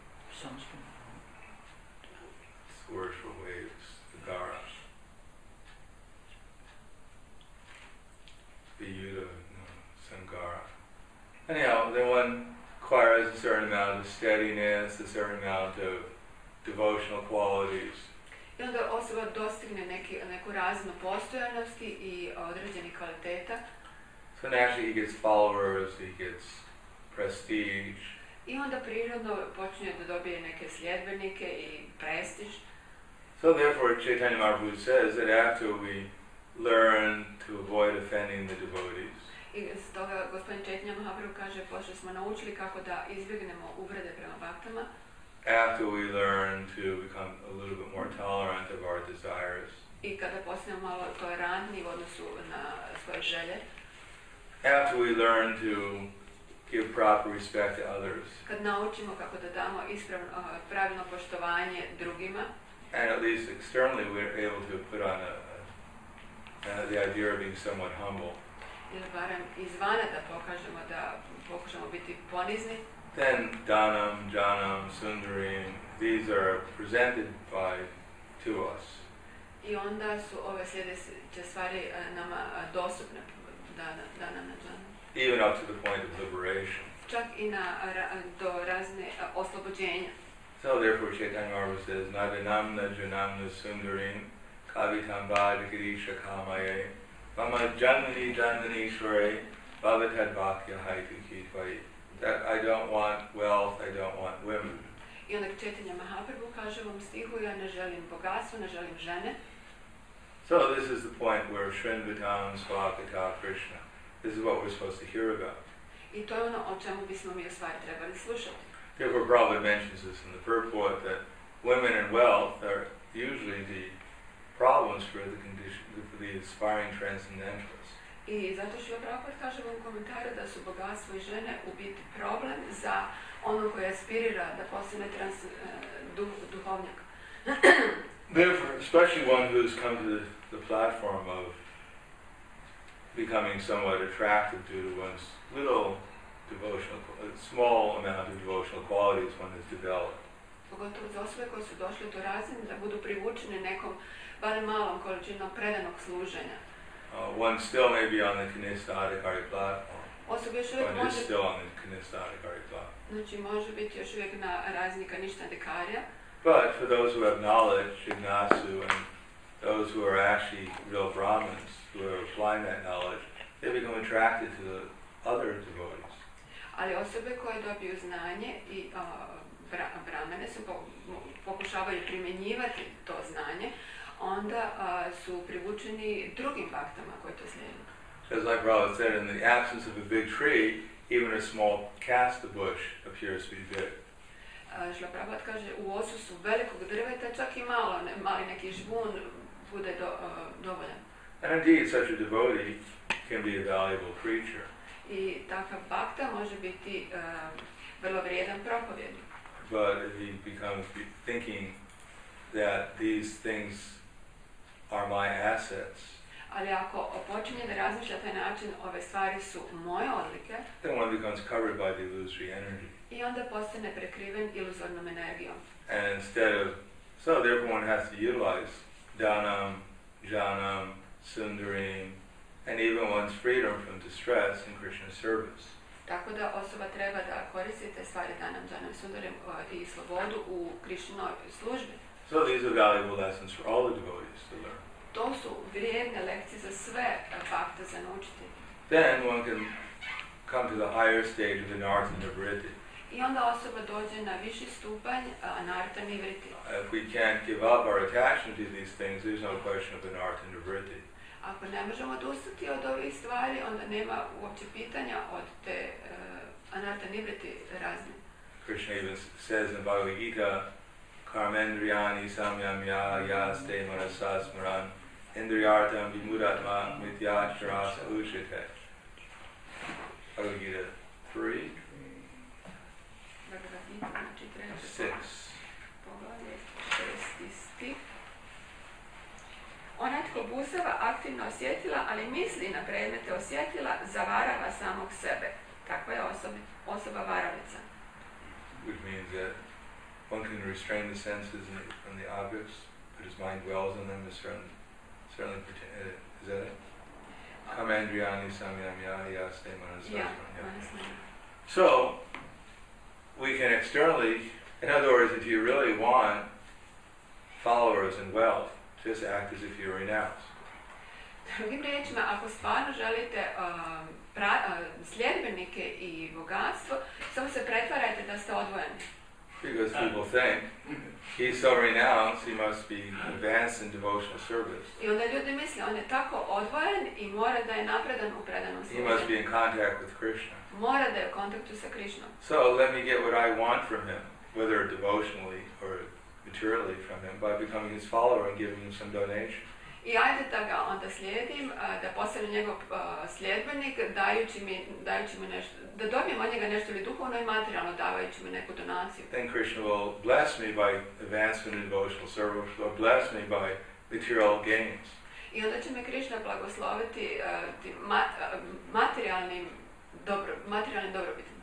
[SPEAKER 1] words for waves? The gara. Viyuddha Sangara. Anyhow, then one acquires a certain amount of steadiness, a certain amount of devotional qualities.
[SPEAKER 3] I onda osoba dostigne neku razinu postojanosti i određenih kvaliteta.
[SPEAKER 1] So naturally he gets followers, he gets prestige.
[SPEAKER 3] I onda prirodno počinje da dobije neke sljedbenike i prestiž.
[SPEAKER 1] So therefore Chaitanya Mahaprabhu says that after we learn to avoid offending the devotees,
[SPEAKER 3] I stoga gospodin Chaitanya Mahaprabhu kaže, pošto smo naučili kako da izbjegnemo uvrede prema baktama,
[SPEAKER 1] after we learn to become a little bit more tolerant of our desires,
[SPEAKER 3] i kada postanemo malo tolerantni u odnosu na svoje želje,
[SPEAKER 1] after we learn to give proper respect to others,
[SPEAKER 3] kad naučimo kako da damo pravilno poštovanje drugima,
[SPEAKER 1] and at least externally we're able to put on the idea of being somewhat humble,
[SPEAKER 3] ili barem izvana da pokažemo da pokušamo biti ponizni,
[SPEAKER 1] then Dhanam, Janam, Sundarim, these are presented to us.
[SPEAKER 3] I onda su ove sljedeće stvari nama dostupne da nam nađamo.
[SPEAKER 1] Even up to the point of liberation.
[SPEAKER 3] Čak i do razne oslobođenja.
[SPEAKER 1] So therefore Chaitanya Mahaprabhu says, Nadanamna Janamna Sundarim Kavitam Vajagarisha Kamaye Mama Janmani Janmani Shore Bhavatad Bhakya Haitu Kitvai. That I don't want wealth, I don't want women.
[SPEAKER 3] I onda Chaitanya Mahaprabhu kaže u ovom stihu, ja ne želim bogatstvo, ne želim žene.
[SPEAKER 1] So this is the point where Srinvatam Swakata Krishna. This is what we're supposed to hear about.
[SPEAKER 3] I to je ono o čemu bismo mi u stvari trebali slušati.
[SPEAKER 1] Therefore Prabhupada mentions this in the purport that women and wealth are usually the problems for the condition, for the aspiring transcendentalists.
[SPEAKER 3] I zato što Prabhupada kaže u komentaru da su bogatstvo i žene u biti problem za ono koji aspirira da postane duhovnjak.
[SPEAKER 1] Therefore, especially one who's come to the platform of becoming somewhat attractive due to one's little devotional, small amount of devotional qualities one has developed.
[SPEAKER 3] Pogotovo za osobe koje su došle do razine da budu privučene nekom barem malom količinom predanog služenja.
[SPEAKER 1] One still may be on the Kanistadikari platform.
[SPEAKER 3] Osoba još uvijek
[SPEAKER 1] One is still on the Kanistadikari platform.
[SPEAKER 3] Znači može biti još uvijek na razini Kanistadikarija.
[SPEAKER 1] But for those who have knowledge, Jignasu, and those who are actually real Brahmins, who are applying that knowledge, they become attracted to the other devotees.
[SPEAKER 3] Ali osobe koje dobiju znanje i brahmane su pokušavaju primjenjivati to znanje, onda su privučeni drugim baktama koji to slijede.
[SPEAKER 1] As like Prabhupada said, in the absence of a big tree, even a small casta bush appears to be big.
[SPEAKER 3] Šla Prabhupada kaže, u odsusu velikog drveta čak i mali neki žbun bude dovoljan.
[SPEAKER 1] And indeed, such a devotee can be a valuable preacher.
[SPEAKER 3] I takav bakta može biti vrlo vrijedan propovjednik.
[SPEAKER 1] But if he becomes thinking that these things are my assets,
[SPEAKER 3] Ali ako počinje da razmišlja taj način, ove stvari su moje odlike,
[SPEAKER 1] then one becomes covered by the illusory energy.
[SPEAKER 3] I onda postane prekriven iluzornom energijom.
[SPEAKER 1] And so therefore one has to utilize Dhanam, Janam, Sundarim, and even one's freedom from distress in Krishna's service.
[SPEAKER 3] Tako da osoba treba da koristi te stvari Dhanam, Janam, Sundarim i slobodu u Krishnoj službi.
[SPEAKER 1] So these are valuable lessons for all the devotees to learn.
[SPEAKER 3] To su vrijedne lekcije za sve bakte za naučiti.
[SPEAKER 1] Then one can come to the higher stage of the Nartha Nivriti.
[SPEAKER 3] I onda osoba dođe na viši stupanj Anartha Nivriti.
[SPEAKER 1] If we can't give up our attachment to these things, there's no question of Anartha Nivriti.
[SPEAKER 3] Ako ne možemo odustati od ovih stvari, onda nema uopće pitanja od te Anartha Nivriti razne.
[SPEAKER 1] Krishna even says in Bhagavad Gita, Karmendriyani samyamya yaste manasa smaran indriyartam vimudatma mityacharasa uchite. Bhagavad Gita 3, 6.
[SPEAKER 3] Poglavlje 6. stih. Onaj tko busava aktivno osjetila, ali misli na predmete osjetila, zavarava samog sebe. Takva je osoba varavnica.
[SPEAKER 1] Which means that one can restrain the senses from the objects, but his mind dwells on them, is certainly is that it? Kamandriyani samyamya yaste manasa. So, we can externally, in other words, if you really want followers and wealth, just act as if you renounce.
[SPEAKER 3] Drugim riječima, ako stvarno želite sljedbenike i bogatstvo, samo se pretvarajte da ste odvojeni.
[SPEAKER 1] Because people think he's so renounced, he must be advanced in devotional service.
[SPEAKER 3] I onda ljudi misle, on je tako odvojen i mora da je napredan u predanom
[SPEAKER 1] He must be
[SPEAKER 3] služenju.
[SPEAKER 1] in contact with Krishna.
[SPEAKER 3] Mora da je u kontaktu sa Krišnom.
[SPEAKER 1] So let me get what I want from him, whether devotionally or materially from him, by becoming his follower and giving him some donation.
[SPEAKER 3] I ajde da ga onda slijedim, da postanem njegov sljedbenik, dajući mu nešto, da dobijem od njega nešto ili duhovno i materijalno, davajući mu neku donaciju.
[SPEAKER 1] Then Krishna will bless me by advancement in devotional service, or bless me by material gains.
[SPEAKER 3] I onda će me Krišna blagosloviti tim materijalnim dobrobitima.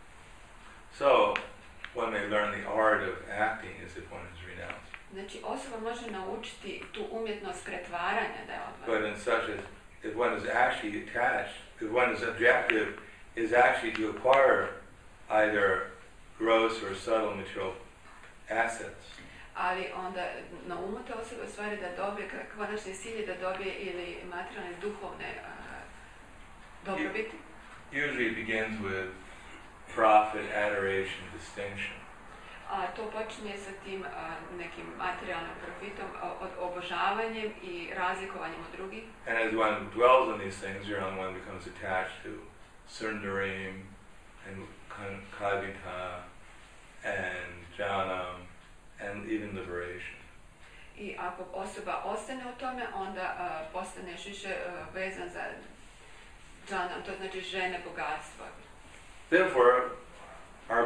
[SPEAKER 1] So one may learn the art of acting as if one is renounced.
[SPEAKER 3] Znači, osoba može naučiti tu umjetnost pretvaranja da je odvojena.
[SPEAKER 1] But in such a, if one is actually attached, if one's objective is actually to acquire either gross or subtle material assets,
[SPEAKER 3] Ali onda na umu te osobe u stvari da dobije, konačni cilj je da dobije ili materijalne duhovne dobrobiti.
[SPEAKER 1] usually it begins with profit, adoration, distinction.
[SPEAKER 3] A to počinje sa tim nekim materijalnim profitom, obožavanjem i razlikovanjem od drugih.
[SPEAKER 1] And as one dwells on these things, one becomes attached to Sundarim and Kavita and Jnanam and even liberation.
[SPEAKER 3] I ako osoba ostane u tome, onda postaneš više vezan za džanam, to znači žene, bogatstva.
[SPEAKER 1] Therefore, our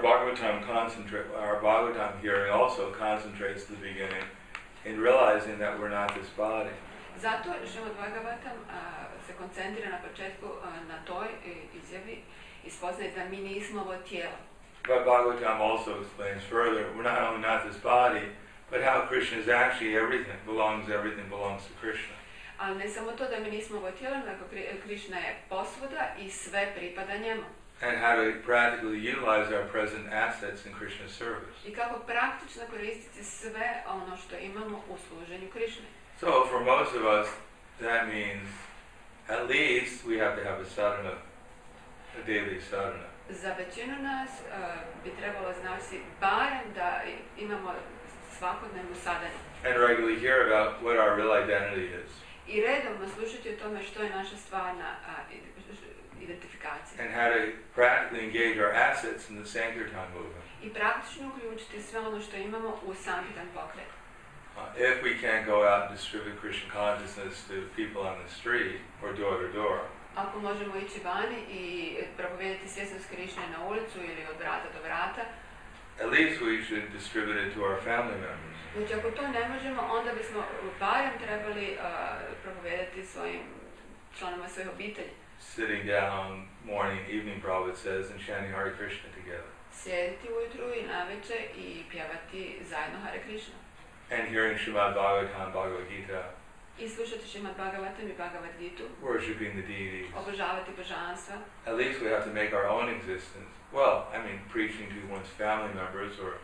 [SPEAKER 1] Bhagavatam hearing also concentrates at the beginning in realizing that we're not this body.
[SPEAKER 3] Zato Srimad Bhagavatam se koncentrira na početku na toj izjavi i spoznaje da mi nismo ovo tijelo.
[SPEAKER 1] But Bhagavatam also explains further, we're not only not this body, but how Krishna is actually everything belongs to Krishna.
[SPEAKER 3] Ali ne samo to da mi nismo ovo tijelo, nego Krishna je posvuda i sve pripada njemu.
[SPEAKER 1] And how to practically utilize our present assets in Krishna's service.
[SPEAKER 3] I kako praktično koristiti sve ono što imamo u služenju Krišne.
[SPEAKER 1] So for most of us, that means at least we have to have a sadhana, a daily sadhana.
[SPEAKER 3] Za većinu nas bi trebalo znači barem da imamo svakodnevnu sadhanu.
[SPEAKER 1] And regularly hear about what our real identity is.
[SPEAKER 3] I redovno slušati o tome što je naša stvarna identifikacija.
[SPEAKER 1] And how to practically engage our assets in the Sankirtan movement.
[SPEAKER 3] I praktično uključiti sve ono što imamo u Sankirtan pokret.
[SPEAKER 1] If we can't go out and distribute Krishna consciousness to people on the street or door to door,
[SPEAKER 3] ako možemo ići vani i propovijedati svjesnost Krišne na ulicu ili od vrata do vrata,
[SPEAKER 1] at least we should distribute it to our family members.
[SPEAKER 3] Znači, ako to ne možemo, onda bismo barem trebali propovijedati svojim članovima svojih obitelji.
[SPEAKER 1] Sitting down morning, evening, Prabhupada says, and chanting Hare Krishna together.
[SPEAKER 3] Sjediti ujutru i navečer i pjevati zajedno Hare Krishna.
[SPEAKER 1] And hearing Srimad Bhagavatam, Bhagavad Gita.
[SPEAKER 3] I slušati Srimad Bhagavatam i Bhagavad Gitu.
[SPEAKER 1] Worshipping the deities.
[SPEAKER 3] Obožavati božanstva.
[SPEAKER 1] At least we have to make our own existence. Well, preaching to one's family members or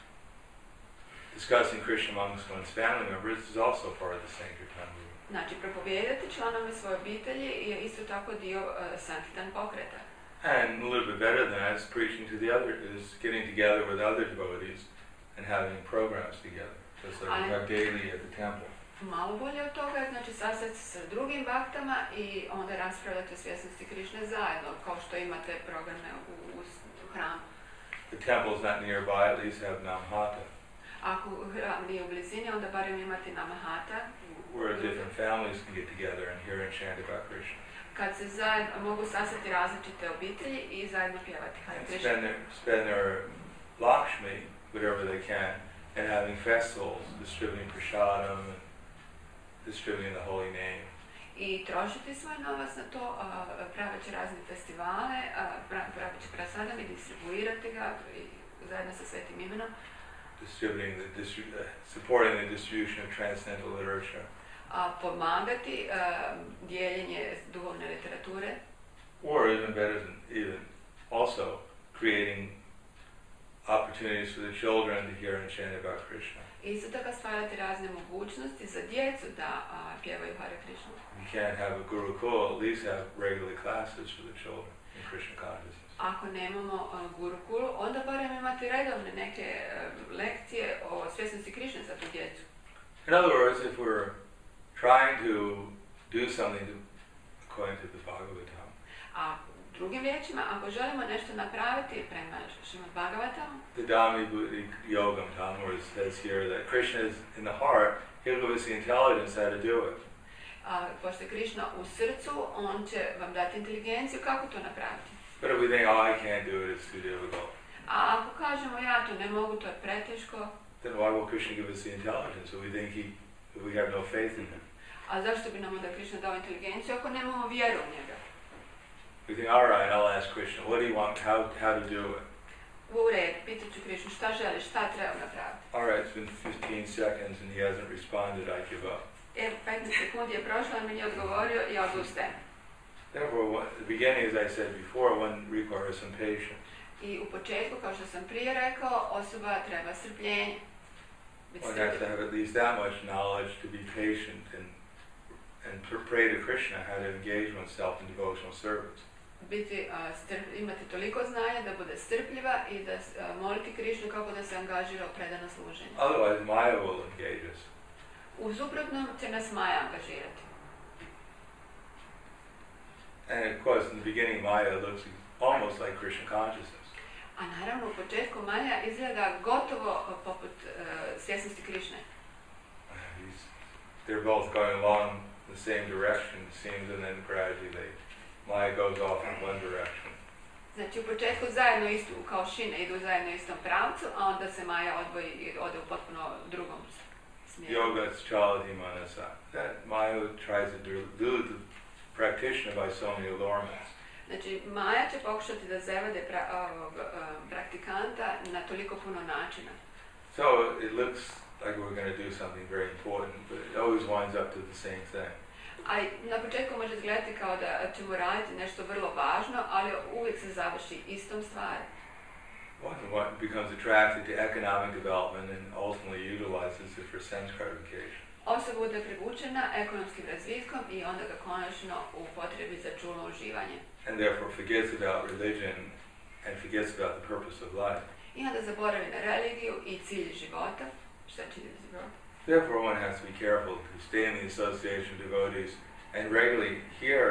[SPEAKER 1] discussing Krishna amongst one's family members is also part of the Sankirtan movement.
[SPEAKER 3] Znači, propovijedati članove svoje obitelji je isto tako dio Sankirtan pokreta.
[SPEAKER 1] And a little bit better than that is preaching to the other, is getting together with other devotees and having programs together. Just like we have daily at the temple.
[SPEAKER 3] Malo bolje od toga je znači sastati se sa drugim baktama i onda raspravljati o svjesnosti Krišne zajedno, kao što imate programe u hramu.
[SPEAKER 1] The temple's not nearby, at least have Namhata.
[SPEAKER 3] Ako hram nije u blizini, onda barem imati Namahata.
[SPEAKER 1] Where different families can get together and hear and chant about Krishna.
[SPEAKER 3] Kad se zajedno mogu sastati različite obitelji i zajedno pjevati Hare Krishna.
[SPEAKER 1] Spend their Lakshmi, whatever they can, and having festivals, distributing prasadam and distributing the holy name.
[SPEAKER 3] I trošiti svoj novac na to, praveći razne festivale, praveći prasadam i distribuirati ga zajedno sa svetim imenom.
[SPEAKER 1] Supporting the distribution of transcendental literature.
[SPEAKER 3] Pomagati dijeljenje duhovne literature.
[SPEAKER 1] Or even better than also creating opportunities for the children to hear and chant about Krishna.
[SPEAKER 3] Isto tako stvarati razne mogućnosti za djecu da pjevaju Hare Krishna.
[SPEAKER 1] You can't have a Gurukul, at least have regular classes for the children in Krishna consciousness.
[SPEAKER 3] Ako nemamo Gurukulu, onda barem imati redovne neke lekcije o svjesnosti Krišne za tu djecu.
[SPEAKER 1] In other words, if we're trying to do something according to the Bhagavatam,
[SPEAKER 3] A drugim riječima, ako želimo nešto napraviti prema Šrimad Bhagavatamu,
[SPEAKER 1] the Dhammi Buddhi Yogam Tamur says here that Krishna is in the heart, he'll give us the intelligence how to do it.
[SPEAKER 3] Pošto je Krišna u srcu, on će vam dati inteligenciju kako to napraviti.
[SPEAKER 1] But if we think, oh, I can't do it, it's too difficult,
[SPEAKER 3] A ako kažemo ja to ne mogu, to je preteško,
[SPEAKER 1] then why will Krishna give us the intelligence if we think if we have no faith in him?
[SPEAKER 3] a zašto bi nam onda Krišna dao inteligenciju ako nemamo vjeru u njega?
[SPEAKER 1] We think, all right, I'll ask Krishna, what do you want, how to do it?
[SPEAKER 3] U redu, pitat ću Krišnu šta želiš, šta treba napraviti.
[SPEAKER 1] All right, it's been 15 seconds and he hasn't responded, I give up.
[SPEAKER 3] 15 sekundi je prošlo, on mi nije odgovorio i ja odustajem.
[SPEAKER 1] Therefore, at the beginning, as I said before, one requires some patience.
[SPEAKER 3] I u početku, kao što sam prije rekao, osoba treba strpljenje.
[SPEAKER 1] One has to have at least that much knowledge to be patient and pray to Krishna how to engage oneself in devotional service.
[SPEAKER 3] Imati toliko znanja da bude strpljiva i da moliti Krišnu kako da se angažira u predano služenje.
[SPEAKER 1] Otherwise, Maya will engage us.
[SPEAKER 3] U suprotnom će nas Maja angažirati.
[SPEAKER 1] And of course, in the beginning, Maya looks almost like Krishna consciousness.
[SPEAKER 3] A naravno, u početku Maja izgleda gotovo poput svjesnosti Krišne.
[SPEAKER 1] They're both going along the same direction, it seems, and then gradually Maya goes off in one direction.
[SPEAKER 3] Znači, u početku zajedno istu, kao šine, idu zajedno u istom pravcu, a onda se Maja odvoji i ode u potpuno drugom smjeru.
[SPEAKER 1] Yoga's chalati manasa. That Maya tries to delude the practitioner by so many allurements.
[SPEAKER 3] Znači, Maja će pokušati da zavede praktikanta na toliko puno načina.
[SPEAKER 1] So it looks like we're going to do something very important, but it always winds up to the same thing.
[SPEAKER 3] A na početku može izgledati kao da ćemo raditi nešto vrlo važno, ali uvijek se završi istom stvari.
[SPEAKER 1] One becomes attracted to economic development and ultimately utilizes it for sense gratification.
[SPEAKER 3] Osoba bude privučena ekonomskim razvitkom i onda ga konačno upotrebi za čulno uživanje.
[SPEAKER 1] And therefore forgets about religion and forgets about the purpose of life.
[SPEAKER 3] I onda zaboravi na religiju i cilj života. Šta čini života?
[SPEAKER 1] Therefore one has to be careful to stay in the association of devotees and regularly hear.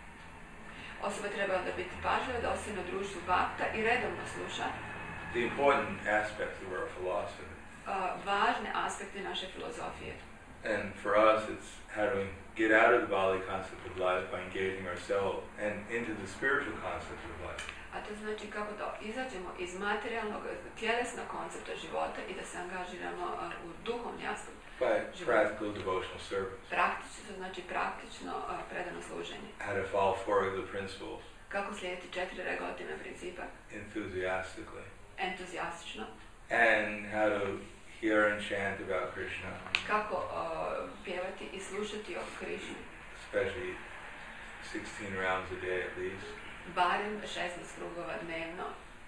[SPEAKER 3] Osoba treba onda biti pažljiva da ostane u društvu bakta i redovno sluša
[SPEAKER 1] The important aspects of our philosophy.
[SPEAKER 3] Važne aspekte naše filozofije.
[SPEAKER 1] And for us it's how to get out of the bodily concept of life by engaging ourselves and into the spiritual concept of life.
[SPEAKER 3] A to znači kako da izađemo iz materijalnog, tjelesnog koncepta života i da se angažiramo u duhovni aspekt
[SPEAKER 1] By practical devotional service.
[SPEAKER 3] Praktično, to znači praktično predano služenje.
[SPEAKER 1] How to follow four of the principles.
[SPEAKER 3] Kako slijediti 4 regulativna principa.
[SPEAKER 1] Enthusiastically.
[SPEAKER 3] Entuzijastično.
[SPEAKER 1] And how to hear and chant about Krishna.
[SPEAKER 3] Kako pjevati i slušati o Krišni.
[SPEAKER 1] Especially 16 rounds a day at least.
[SPEAKER 3] Barem 16 krugova dnevno.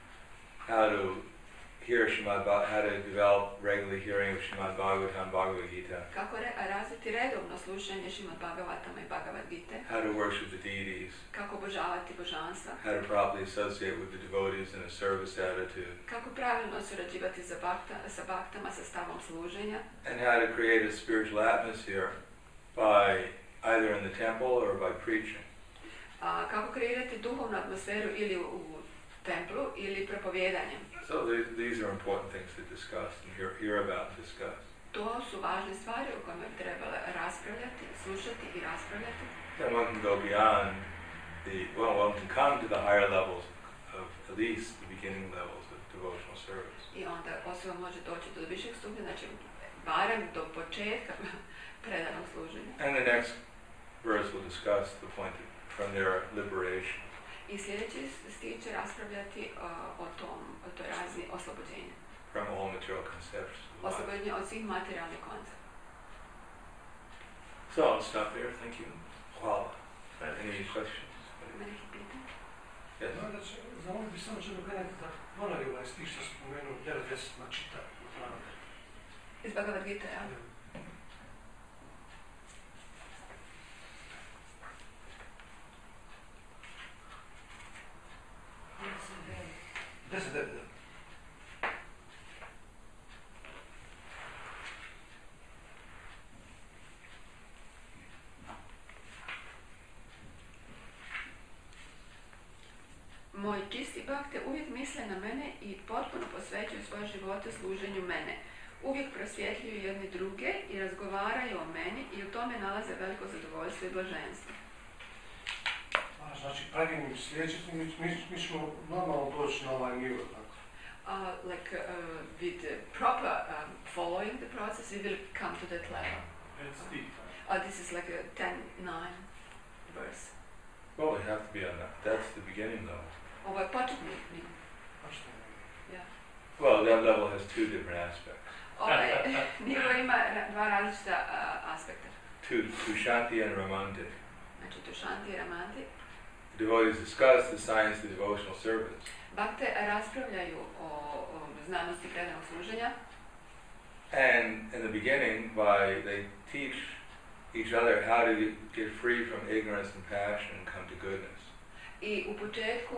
[SPEAKER 1] How to hear how to develop regular hearing of Srimad Bhagavatam, Bhagavad Gita.
[SPEAKER 3] Kako razviti redovno slušanje Srimad Bhagavatama i Bhagavad Gite.
[SPEAKER 1] How to worship the deities.
[SPEAKER 3] Kako obožavati božanstva.
[SPEAKER 1] How to properly associate with the devotees in a service attitude.
[SPEAKER 3] Kako pravilno surađivati sa baktama sa stavom služenja.
[SPEAKER 1] And how to create a spiritual atmosphere by either in the temple or by preaching.
[SPEAKER 3] Kako kreirati duhovnu atmosferu ili u templu ili propovijedanjem.
[SPEAKER 1] So these are important things to discuss and hear about and discuss.
[SPEAKER 3] To su važne stvari o kojima bi trebalo raspravljati, slušati i raspravljati.
[SPEAKER 1] Then one can go beyond one can come to the higher levels of at least the beginning levels of devotional service.
[SPEAKER 3] I onda osoba može doći do višeg stupnja, znači barem do početka predanog služenja.
[SPEAKER 1] And the next verse will discuss the point from their liberation.
[SPEAKER 3] I sljedeći stih će raspravljati o toj razini oslobođenja.
[SPEAKER 1] From all material concepts.
[SPEAKER 3] Oslobođenje od svih materijalnih koncepta.
[SPEAKER 1] So I'll stop there. Thank you. Hvala. Any questions?
[SPEAKER 3] Ima nekih pitanja?
[SPEAKER 1] Yes.
[SPEAKER 4] Zamolio bi samo čemu kada da ponovi ovaj stih što spomenuo 9.10 na čita.
[SPEAKER 3] Iz Bhagavad Gita, ja?
[SPEAKER 4] Deset, devet.
[SPEAKER 3] Moji čisti bakte uvijek misle na mene i potpuno posvećuju svoje živote služenju mene. Uvijek prosvjetljuju jedni druge i razgovaraju o meni i u tome nalaze veliko zadovoljstvo i blaženstvo.
[SPEAKER 4] Znači, pravilnim sljedećim, mi ćemo normalno doći na ovaj nivo, tako?
[SPEAKER 3] With proper following the process, we will come to that level.
[SPEAKER 4] It's deep.
[SPEAKER 3] This is like a 10:9 verse.
[SPEAKER 1] Well, we have to be on that. That's the beginning, though.
[SPEAKER 3] Ovo je početni nivo.
[SPEAKER 4] Početni.
[SPEAKER 1] Well, that level has two different aspects.
[SPEAKER 3] Ovaj nivo ima dva različita aspekta.
[SPEAKER 1] Tushanti and Ramanti.
[SPEAKER 3] Znači, Tushanti i Ramanti.
[SPEAKER 1] Devotees discuss the science of devotional service.
[SPEAKER 3] Bakte raspravljaju o znanosti predanog služenja.
[SPEAKER 1] And in the beginning, they teach each other how to get free from ignorance and passion and come to goodness.
[SPEAKER 3] I u početku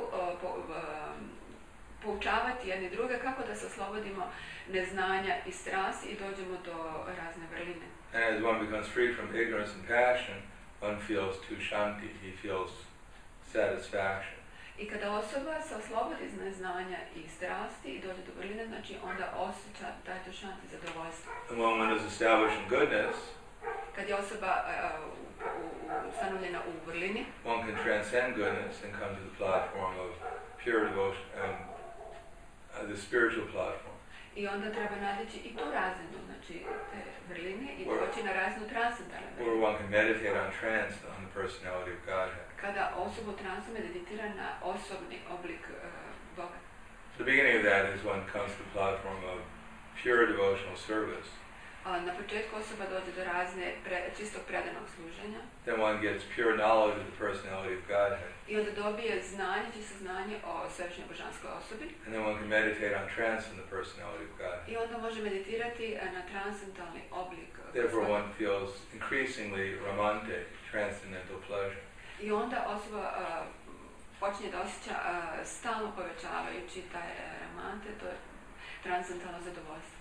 [SPEAKER 3] poučavati jedni druge kako da se oslobodimo neznanja i strasti i dođemo do razne vrline.
[SPEAKER 1] And as one becomes free from ignorance and passion, one feels tushanti, he feels satisfaction.
[SPEAKER 3] I kada osoba se oslobodi iz neznanja i strasti i dođe do vrline, znači onda osjeća taj tushanti, zadovoljstvo.
[SPEAKER 1] And when one is established in goodness,
[SPEAKER 3] kad je osoba ustanovljena u vrlini,
[SPEAKER 1] one can transcend goodness and come to the platform of pure devotion and the spiritual platform.
[SPEAKER 3] I onda treba nadići i tu razinu, znači te vrline i doći na razinu transcendentalne vrline.
[SPEAKER 1] Where one can meditate on trance, on the personality of Godhead.
[SPEAKER 3] Kada osoba u transu meditira na osobni oblik Boga.
[SPEAKER 1] The beginning of that is one comes to the platform of pure devotional service.
[SPEAKER 3] Na početku osoba dođe do razne čistog predanog služenja.
[SPEAKER 1] Then one gets pure knowledge of the personality of Godhead.
[SPEAKER 3] I onda dobije znanje, čisto znanje o svevišnjoj božanskoj osobi.
[SPEAKER 1] And then one can meditate on trance and the personality of Godhead.
[SPEAKER 3] I onda može meditirati na transcendentalni oblik.
[SPEAKER 1] Therefore one feels increasingly ramante, transcendental pleasure.
[SPEAKER 3] I onda osoba počinje da osjeća stalno povećavajući taj ramante, to je transcendentalno zadovoljstvo.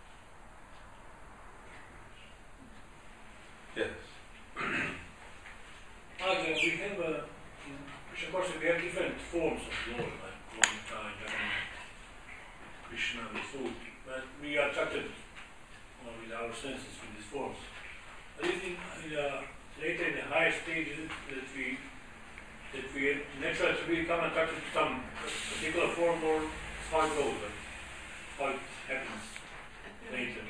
[SPEAKER 1] Yes.
[SPEAKER 5] We have, of course, we have different forms of Lord, like Govinda, Jagannath, Krishna, and so. But we are attracted with our senses with these forms. But I think later in the higher stages that we naturally to become attracted to some particular form, or how it goes, like how it happens later.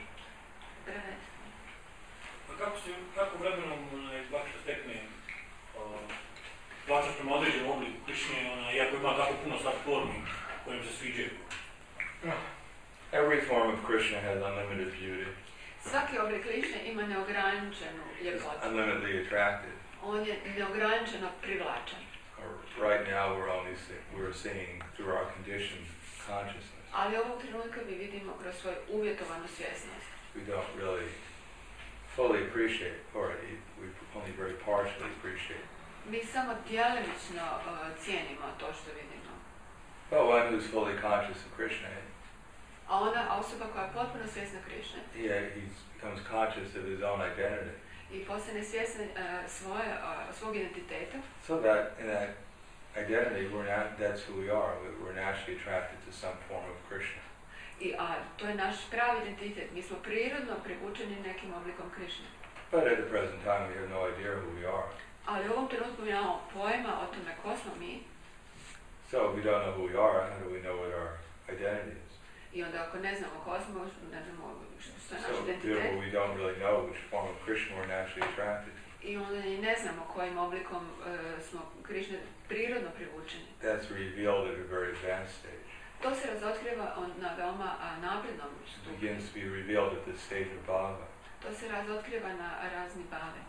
[SPEAKER 5] Kako vremenom bakša stekne plaćaš prema određenom obliku Krišne, iako ima tako puno sad formi kojim se sviđaju?
[SPEAKER 1] Every form of Krishna has unlimited beauty.
[SPEAKER 3] Svaki oblik Krišne ima neograničenu ljepotu.
[SPEAKER 1] Unlimitedly attractive.
[SPEAKER 3] On je neograničeno privlačan.
[SPEAKER 1] Right now we're seeing through our conditioned consciousness.
[SPEAKER 3] Ali ovog trenutka mi vidimo kroz svoju uvjetovanu svjesnost.
[SPEAKER 1] We don't really fully appreciate, or we only very partially appreciate.
[SPEAKER 3] Mi samo djelomično cijenimo to što vidimo.
[SPEAKER 1] But one who's fully conscious of Krishna,
[SPEAKER 3] a ona osoba koja je potpuno svjesna Krišne,
[SPEAKER 1] he becomes conscious of his own identity.
[SPEAKER 3] I postane svjesna svog identiteta.
[SPEAKER 1] So that in that identity, that's who we are. We're naturally attracted to some form of Krishna.
[SPEAKER 3] I to je naš pravi identitet. Mi smo prirodno privučeni nekim oblikom Krišne.
[SPEAKER 1] But at the present time, we have no idea who we are.
[SPEAKER 3] Ali u ovom trenutku mi nemamo pojma o tome ko smo mi.
[SPEAKER 1] So if we don't know who we are, how do we know what our identity is?
[SPEAKER 3] I onda ako ne znamo ko smo, ne znamo što je naš
[SPEAKER 1] So
[SPEAKER 3] identitet.
[SPEAKER 1] therefore, we don't really know which form of Krishna we're naturally attracted to.
[SPEAKER 3] I onda i ne znamo kojim oblikom smo Krišne prirodno privučeni.
[SPEAKER 1] That's revealed at a very advanced stage.
[SPEAKER 3] To se razotkriva na veoma naprednom stupnju.
[SPEAKER 1] It begins to be revealed at the stage of bhava.
[SPEAKER 3] To se razotkriva na razni bave.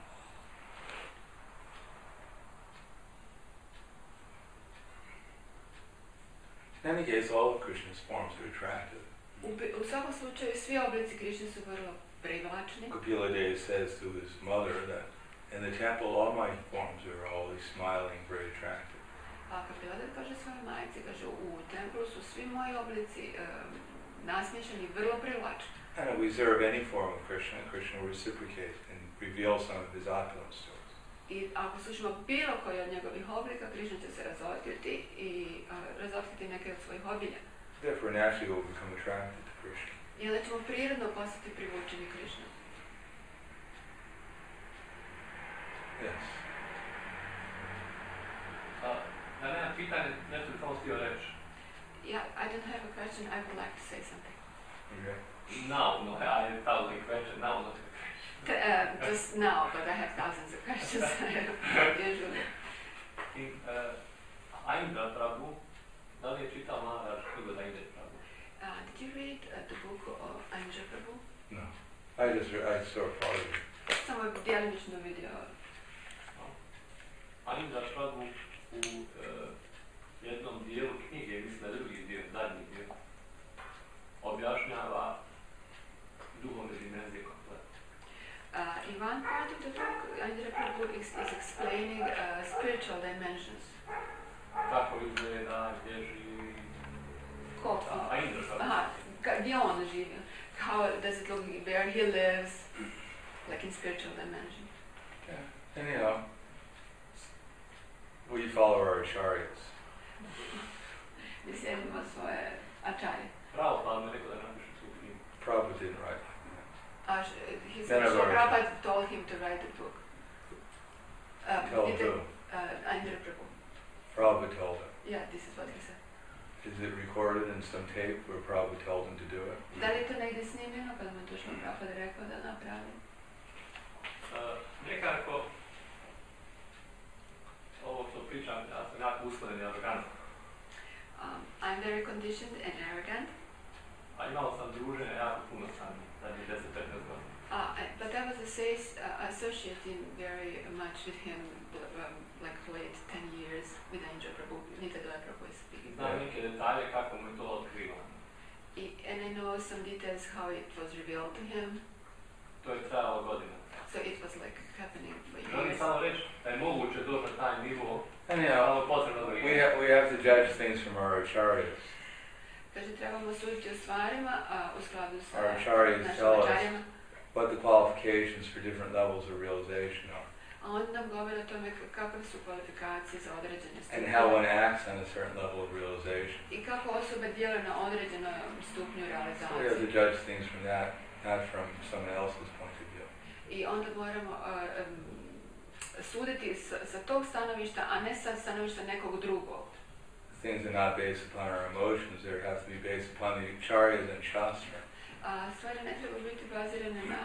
[SPEAKER 1] In any case, all of Krishna's forms are attractive.
[SPEAKER 3] U svakom slučaju svi oblici Krišne su vrlo privlačni.
[SPEAKER 1] Kapila Dev says to his mother that in the temple all my forms are always smiling, very attractive.
[SPEAKER 3] A Kapiladev kaže svojoj majci, kaže u templu su svi moji oblici nasmiješeni, vrlo privlačni.
[SPEAKER 1] And if we observe any form of Krishna, Krishna will reciprocate and reveal some of his opulence to us.
[SPEAKER 3] I ako slušamo bilo koji od njegovih oblika, Krišna će se razotkriti i razotkriti neke od svojih obilja.
[SPEAKER 1] Therefore, naturally, we'll become attracted to Krishna.
[SPEAKER 3] I onda ćemo prirodno postati privučeni Krišnom.
[SPEAKER 1] Yes.
[SPEAKER 6] Ja nemam pitanje, nešto bi samo htio reći.
[SPEAKER 3] Yeah, I don't have a question, I would like to say something.
[SPEAKER 1] Okay.
[SPEAKER 6] Now, no, I have a thousand questions, now not a question.
[SPEAKER 3] Just now, but I have thousands of questions usually.
[SPEAKER 6] I Indra Prabhu, da li je čitao Maharaj Krugada Indra Prabhu?
[SPEAKER 3] Did you read the book of Anja Prabhu?
[SPEAKER 1] No. I saw part of it.
[SPEAKER 3] Samo je djelimično vidio.
[SPEAKER 6] Indra Prabhu u jednom dijelu knjige, mislim da drugi dio, zadnji dio, objašnjava duhovne dimenzije kompletno.
[SPEAKER 3] In one part of the book, Indra Prabhu is explaining spiritual dimensions.
[SPEAKER 6] Kako izgleda, gdje živi...
[SPEAKER 3] Ko?
[SPEAKER 6] Indra Prabhu.
[SPEAKER 3] Aha, gdje on živi? How does it look, where he lives, like in spiritual dimension.
[SPEAKER 1] Yeah. And you know, we follow our acharyas.
[SPEAKER 3] Mi slijedimo svoje acharye.
[SPEAKER 6] Prabhupada mi rekao da napiše tu knjigu.
[SPEAKER 1] Prabhupada didn't write
[SPEAKER 3] His
[SPEAKER 1] Then I've already-
[SPEAKER 3] Prabhupada told him to write the book.
[SPEAKER 1] Told who?
[SPEAKER 3] Indra Prabhu.
[SPEAKER 1] Prabhupada told him.
[SPEAKER 3] Yeah, this is what he said.
[SPEAKER 1] Is it recorded in some tape where Prabhupada told him to do it?
[SPEAKER 3] Da li je to negdje snimljeno kada mu je došlo Prabhupada rekao da napravi?
[SPEAKER 6] Nekako, ovo što pričam, ja sam jako uskladen i arrogantan.
[SPEAKER 3] I'm very conditioned and arrogant.
[SPEAKER 6] A imao sam druženja jako puno sa njim, zadnjih 10-15 godina.
[SPEAKER 3] But I was associating very much with him, like late 10 years with Indra Prabhu. Nitya Prabhu is speaking.
[SPEAKER 6] Znam neke detalje kako mu je to otkrivano.
[SPEAKER 3] And I know some details how it was revealed to him.
[SPEAKER 6] To je trajalo godina.
[SPEAKER 3] So it was like happening for
[SPEAKER 6] Želim
[SPEAKER 3] years.
[SPEAKER 6] samo reći da je moguće doći na taj nivo,
[SPEAKER 1] And you know,
[SPEAKER 6] ali potrebno da
[SPEAKER 1] we have to judge things from our acharyas.
[SPEAKER 3] Kaže, trebamo suditi o stvarima u skladu sa
[SPEAKER 1] Our acharyas
[SPEAKER 3] našim
[SPEAKER 1] tell us
[SPEAKER 3] acharyama.
[SPEAKER 1] what the qualifications for different levels of realization are,
[SPEAKER 3] A on nam govori o tome kakve su kvalifikacije za određene
[SPEAKER 1] and
[SPEAKER 3] stupnje.
[SPEAKER 1] how one acts on a certain level of realization.
[SPEAKER 3] I kako osobe djeluje na određenom stupnju
[SPEAKER 1] So we have
[SPEAKER 3] realizacije.
[SPEAKER 1] to judge things from that, not from someone else's point of view.
[SPEAKER 3] I onda moramo suditi sa tog stanovišta, a ne sa stanovišta nekog drugog.
[SPEAKER 1] Things are not based upon our emotions, they have to be based upon the acharyas and shastra.
[SPEAKER 3] Stvari ne treba biti bazirane na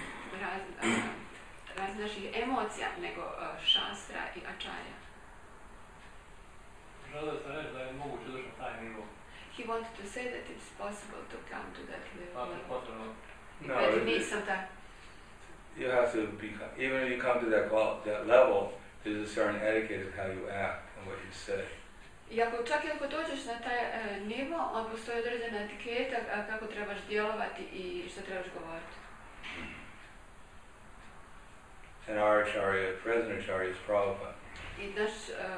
[SPEAKER 3] raz naših emocija, nego šastra i ačarja.
[SPEAKER 6] želeo sam reći da je moguće doći na taj nivo.
[SPEAKER 3] He wanted to say that it's possible to come to that
[SPEAKER 6] Pa je
[SPEAKER 3] level.
[SPEAKER 6] potrebno.
[SPEAKER 1] No,
[SPEAKER 3] But you need some time.
[SPEAKER 1] you have to become, even if you come to that level, there's a certain etiquette of how you act and what you say.
[SPEAKER 3] I čak i ako dođeš na taj nivo, on postoji određena etiketa kako trebaš djelovati i što trebaš govoriti.
[SPEAKER 1] And our acharya, present acharya is Prabhupada.
[SPEAKER 3] I naš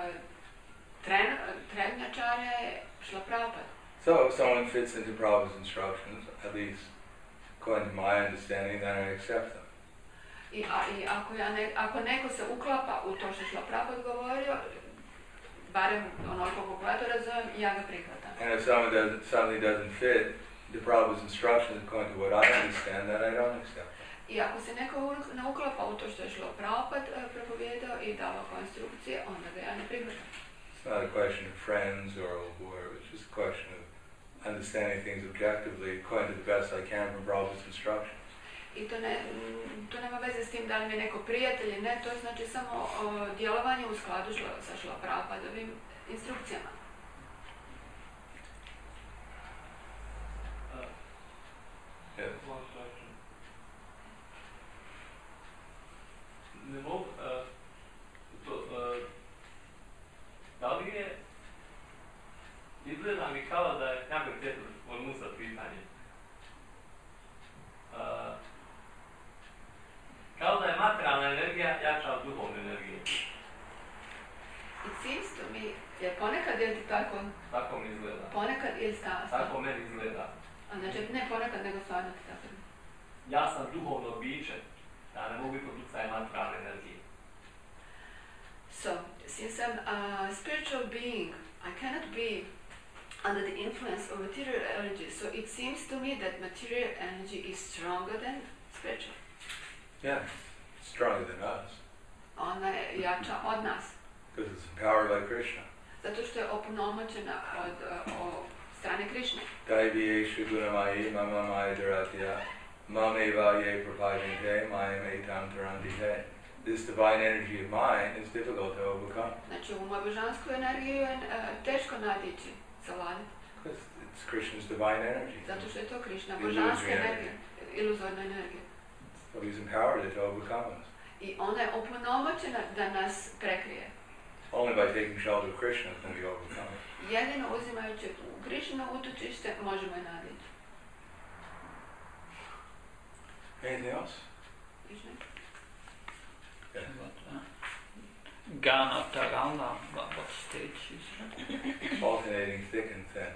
[SPEAKER 3] trenutni acharya je Šrila Prabhupada.
[SPEAKER 1] So if someone fits into Prabhupada's instructions, at least according to my understanding, then I accept them.
[SPEAKER 3] I ako neko se uklapa u to što je Šrila Prabhupada govorio, barem onoliko kako ja to razumijem, ja ga prihvatam.
[SPEAKER 1] And if something doesn't fit the Prabhupada's instructions according to what I understand, then I don't accept them.
[SPEAKER 3] I ako se neko ne uklapa u to što je Šrila Prabhupada propovijedao i dao kao instrukcije, onda ga ja ne prihvatam.
[SPEAKER 1] It's not a question of friends or whoever, it's just a question of understanding things objectively according to the best I can from Prabhupada's instructions.
[SPEAKER 3] I to nema veze s tim da li mi je neko prijatelj ili ne, to znači samo djelovanje u skladu sa Šrila Prabhupadovim instrukcijama.
[SPEAKER 1] Yes.
[SPEAKER 6] One question. Ne mogu, da li je, izgleda mi
[SPEAKER 3] seems to me, jer ponekad je ti tako,
[SPEAKER 6] Tako mi izgleda.
[SPEAKER 3] ponekad ili stalno.
[SPEAKER 6] Tako meni izgleda.
[SPEAKER 3] A znači, ne ponekad, nego stvarno ti tako.
[SPEAKER 6] Ja sam duhovno biće, ja ne mogu biti pod utjecajem materijalne energije.
[SPEAKER 3] So, since I'm a spiritual being, I cannot be under the influence of material energy. So it seems to me that material energy is stronger than spiritual.
[SPEAKER 1] Yeah, stronger than us.
[SPEAKER 3] Ona je jača od nas.
[SPEAKER 1] Because it's empowered by Krishna.
[SPEAKER 3] Zato što je opunomoćena od strane Krišne.
[SPEAKER 1] Daiviyeshu gunamayi mama maidaratya mameva ye prapajante mayam etam tarandite. This divine energy of mine is difficult to overcome.
[SPEAKER 3] Znači, u moju božansku energiju je teško nadići, savladati.
[SPEAKER 1] Because it's Krishna's divine energy.
[SPEAKER 3] Zato što je to Krišna, božanska energija, iluzorna energija.
[SPEAKER 1] So he's empowered to overcome us.
[SPEAKER 3] I ona je opunomoćena da nas prekrije.
[SPEAKER 1] Only by taking shelter of Krishna can we overcome it.
[SPEAKER 3] Jedino uzimajući u Krišino utočište možemo je nadići.
[SPEAKER 1] Anything else?
[SPEAKER 3] Krišna?
[SPEAKER 1] Yeah.
[SPEAKER 7] Gana Tarala, what stage is it?
[SPEAKER 1] Alternating thick and thin.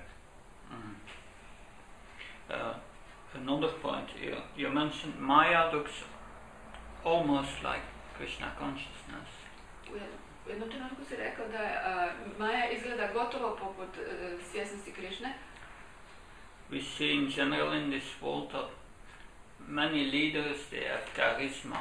[SPEAKER 7] Another point, you mentioned Maya looks almost like Krishna consciousness.
[SPEAKER 3] U jednom trenutku si rekao da Maja izgleda gotovo poput svjesnosti Krišne.
[SPEAKER 7] We see in general in this world that many leaders, they have charisma.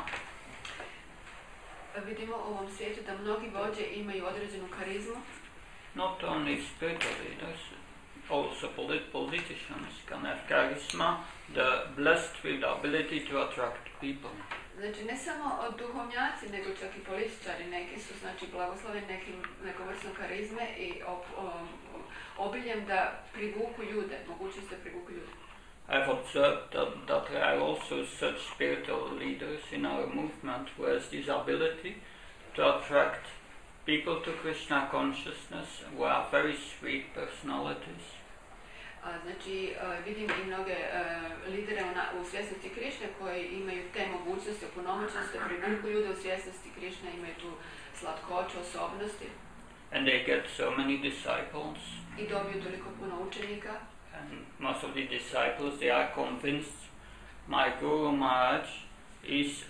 [SPEAKER 3] Vidimo u ovom svijetu da mnogi vođe imaju određenu karizmu.
[SPEAKER 7] Not only spiritual leaders, also politicians can have charisma, the blessed with the ability to attract people.
[SPEAKER 3] Znači, ne samo duhovnjaci, nego čak i političari neki su, znači, blagosloveni nekom vrstom karizme i obiljem da privuku ljude, mogućnost da privuku ljude.
[SPEAKER 7] I've observed that there are also such spiritual leaders in our movement who has this ability to attract people to Krishna consciousness who are very sweet personalities.
[SPEAKER 3] Znači, vidim i mnoge lidere u svjesnosti Krišne koji imaju te mogućnosti, opunomoćenosti da privuku ljude u svjesnosti Krišne, imaju tu slatkoću, osobnosti.
[SPEAKER 7] And they get so many disciples.
[SPEAKER 3] I dobiju toliko puno učenika.
[SPEAKER 7] And most of the disciples, they are convinced my Guru Maharaj is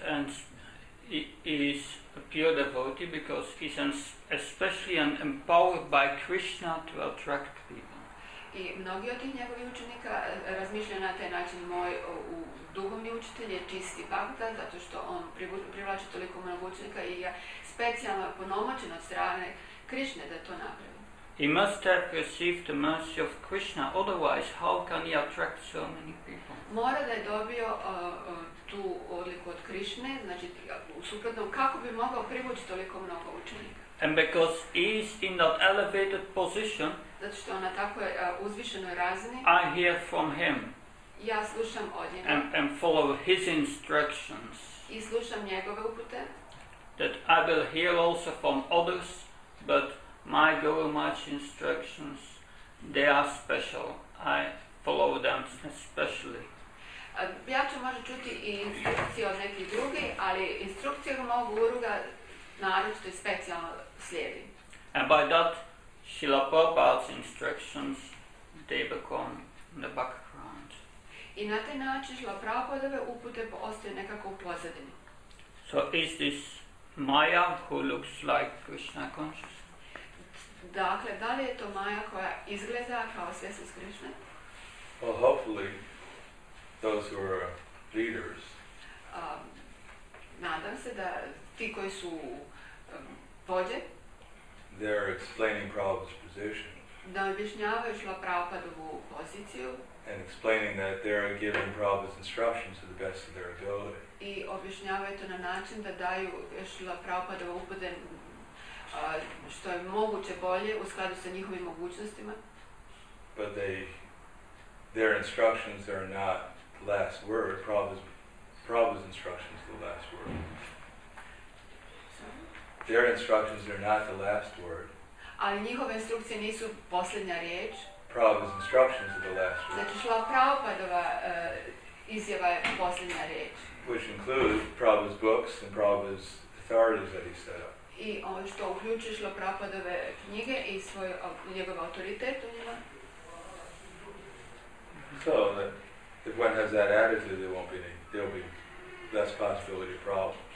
[SPEAKER 7] a pure devotee because he's especially empowered by Krishna to attract people.
[SPEAKER 3] I mnogi od tih njegovih učenika razmišljaju na taj način, moj duhovni učitelj je čisti bhakta, zato što on privlači toliko mnogo učenika i je specijalno ponomoćen od strane Krišne da to napravi.
[SPEAKER 7] He must have received the mercy of Krishna, otherwise how can he attract so many people?
[SPEAKER 3] Mora da je dobio tu odliku od Krišne, znači u suprotnom kako bi mogao privući toliko mnogo učenika.
[SPEAKER 7] And because he is in that elevated position,
[SPEAKER 3] zato što on na takvoj uzvišenoj razini,
[SPEAKER 7] I hear from him
[SPEAKER 3] ja slušam od njega
[SPEAKER 7] and follow his instructions.
[SPEAKER 3] I slušam njegove upute.
[SPEAKER 7] That I will hear also from others, but my Guru Maharaj's instructions, they are special. I follow them especially.
[SPEAKER 3] Ja ću možda čuti i instrukcije od nekih drugih, ali instrukcije mog guruga naročito i specijalno slijedi.
[SPEAKER 7] And by that, Srila Prabhupada's instructions, they become the background.
[SPEAKER 3] I na taj način Srila Prabhupadove upute ostaju nekako u pozadini.
[SPEAKER 7] So is this Maya who looks like Krishna consciousness?
[SPEAKER 3] Dakle, da li je to Maja koja izgleda kao svjesnost Krišne?
[SPEAKER 1] Well, hopefully, those who are leaders
[SPEAKER 3] Nadam se da ti koji su vođe,
[SPEAKER 1] they're explaining Prabhupada's position
[SPEAKER 3] da objašnjavaju Srila Prabhupadovu poziciju
[SPEAKER 1] and explaining that they're giving Prabhupada's instructions to the best of their ability.
[SPEAKER 3] I objašnjavaju to na način da daju Srila Prabhupadove upute što je moguće bolje u skladu sa njihovim mogućnostima.
[SPEAKER 1] But their instructions are not the last word. Prabhupada's instructions are the last word. Their instructions are not the last word.
[SPEAKER 3] Ali njihove instrukcije nisu posljednja riječ.
[SPEAKER 1] Prabhupada's instructions are the last word.
[SPEAKER 3] Znači Srila Prabhupadova izjava je posljednja riječ.
[SPEAKER 1] Which include Prabhupada's books and Prabhupada's authorities that he set up.
[SPEAKER 3] I on što uključuje Šrila Prabhupadove knjige i njegov autoritet u njima.
[SPEAKER 1] So that if one has that attitude, there'll be less possibility of problems.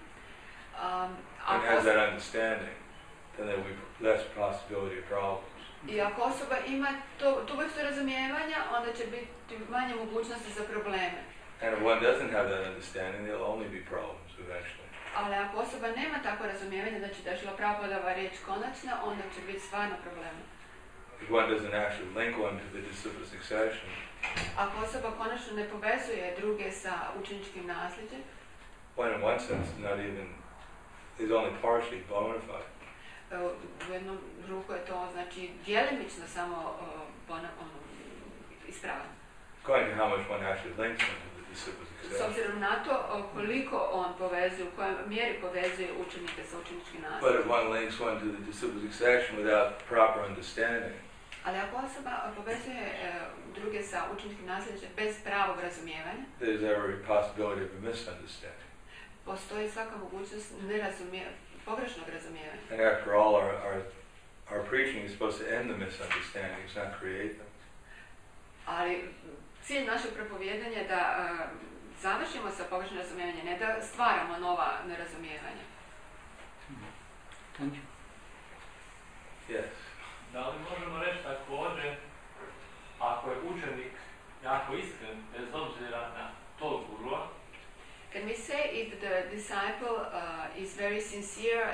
[SPEAKER 1] One has that understanding, then there will be less possibility of problems.
[SPEAKER 3] I ako osoba ima tu vrstu razumijevanja, onda će biti manje mogućnosti za probleme.
[SPEAKER 1] And if one doesn't have that understanding, there'll only be problems eventually.
[SPEAKER 3] Ali ako osoba nema takvo razumijevanje, znači da je Šrila Prabhupadova riječ konačna, onda će biti stvarno problema.
[SPEAKER 1] If one doesn't actually link one to the disciple succession,
[SPEAKER 3] ako osoba konačno ne povezuje druge sa učeničkim nasljeđem,
[SPEAKER 1] one in one sense is only partially bona fide.
[SPEAKER 3] U jednom ruku je to znači djelimično samo ispravan.
[SPEAKER 1] According to how much one actually links them to the disciple succession.
[SPEAKER 3] S obzirom na to koliko on povezuje, u kojoj mjeri povezuje učenike sa učeničkim nasljeđem.
[SPEAKER 1] But if one links one to the disciple succession without proper understanding,
[SPEAKER 3] ali ako osoba povezuje druge sa učeničkim nasljeđem bez pravog razumijevanja,
[SPEAKER 1] there's every possibility of a misunderstanding.
[SPEAKER 3] Postoji svaka mogućnost pogrešnog razumijevanja.
[SPEAKER 1] And after all, our preaching is supposed to end the misunderstandings, not create them.
[SPEAKER 3] Ali cilj našeg propovijedanja je da završimo sa pogrešnim razumijevanjem, ne da stvaramo nova nerazumijevanja.
[SPEAKER 7] Thank you.
[SPEAKER 1] Yes.
[SPEAKER 6] Da li možemo reći također, ako je učenik jako iskren, bez obzira na tog gurua,
[SPEAKER 3] can we say if the disciple is very sincere,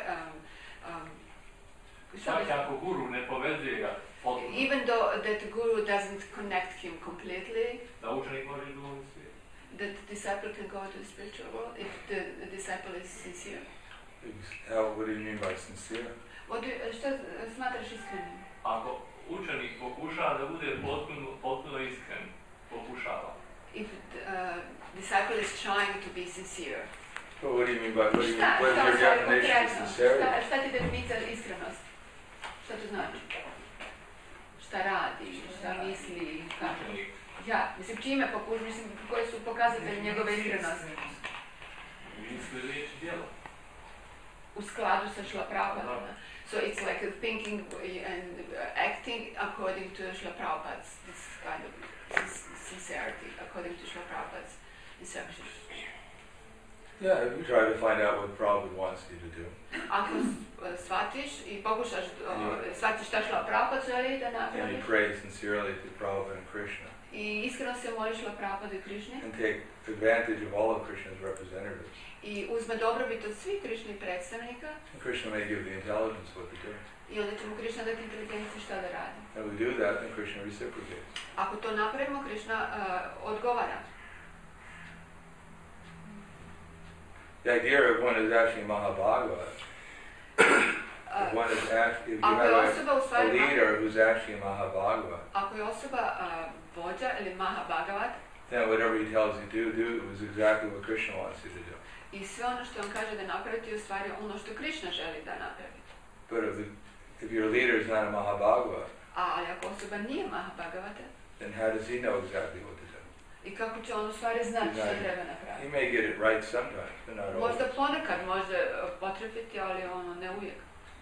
[SPEAKER 6] čak ako guru ne povezuje ga potpuno,
[SPEAKER 3] even though that the guru doesn't connect him completely,
[SPEAKER 6] da učenik može ići u duhovni svijet?
[SPEAKER 3] that the disciple can go to the spiritual world if the disciple is sincere?
[SPEAKER 1] What do you mean by sincere?
[SPEAKER 3] Što smatraš iskrenim?
[SPEAKER 6] Ako učenik pokušava da bude potpuno iskren, pokušava.
[SPEAKER 3] If the disciple is trying to be sincere.
[SPEAKER 1] But what do you mean by, what is your definition of sincerity?
[SPEAKER 3] Šta ti definicija iskrenost? Šta to znači? Šta radi, šta misli, kako?
[SPEAKER 6] Učenik.
[SPEAKER 3] Ja, mislim, čime pokušaš, mislim, koji su pokazatelji njegove iskrenosti?
[SPEAKER 6] Misli, riječ, djelo.
[SPEAKER 3] U skladu sa Šrila Prabhupada. So it's like thinking and acting according to Srila Prabhupada's this kind of sincerity, according to Srila Prabhupada's instructions.
[SPEAKER 1] Yeah, if you try to find out what Prabhupada wants you to do.
[SPEAKER 3] Ako shvatiš i pokušaš shvatiš šta Srila Prabhupada želi da
[SPEAKER 1] And
[SPEAKER 3] napraviš
[SPEAKER 1] you pray sincerely to Prabhupada and Krishna.
[SPEAKER 3] i iskreno se moliš Srila Prabhupada i Krišni
[SPEAKER 1] And take advantage of all of Krishna's representatives.
[SPEAKER 3] i uzme dobrobit od svih Krišnih predstavnika
[SPEAKER 1] And Krishna may give the intelligence what to do.
[SPEAKER 3] i onda će mu Krišna dati inteligenciju šta da radi.
[SPEAKER 1] And we do that, then Krishna reciprocates.
[SPEAKER 3] Ako to napravimo, Krišna odgovara.
[SPEAKER 1] The idea of one is actually Mahabhagavat. If one is actually, if you
[SPEAKER 3] Ako je
[SPEAKER 1] have
[SPEAKER 3] osoba u
[SPEAKER 1] a
[SPEAKER 3] stvari
[SPEAKER 1] leader who's actually Mahabhagavat,
[SPEAKER 3] ako je osoba vođa ili Mahabhagavat,
[SPEAKER 1] then whatever he tells you to do is exactly what Krishna wants you to do.
[SPEAKER 3] i sve ono što on kaže da napraviti je u stvari ono što Krišna želi da napravi.
[SPEAKER 1] But if your leader is not a Mahabhagavat,
[SPEAKER 3] Ali ako osoba nije Mahabhagavata,
[SPEAKER 1] then how does he know exactly what to do?
[SPEAKER 3] i kako će on u stvari znati što treba napraviti?
[SPEAKER 1] He may get it right sometimes, but not always.
[SPEAKER 3] Možda ponekad može potrefiti, ali ono ne uvijek.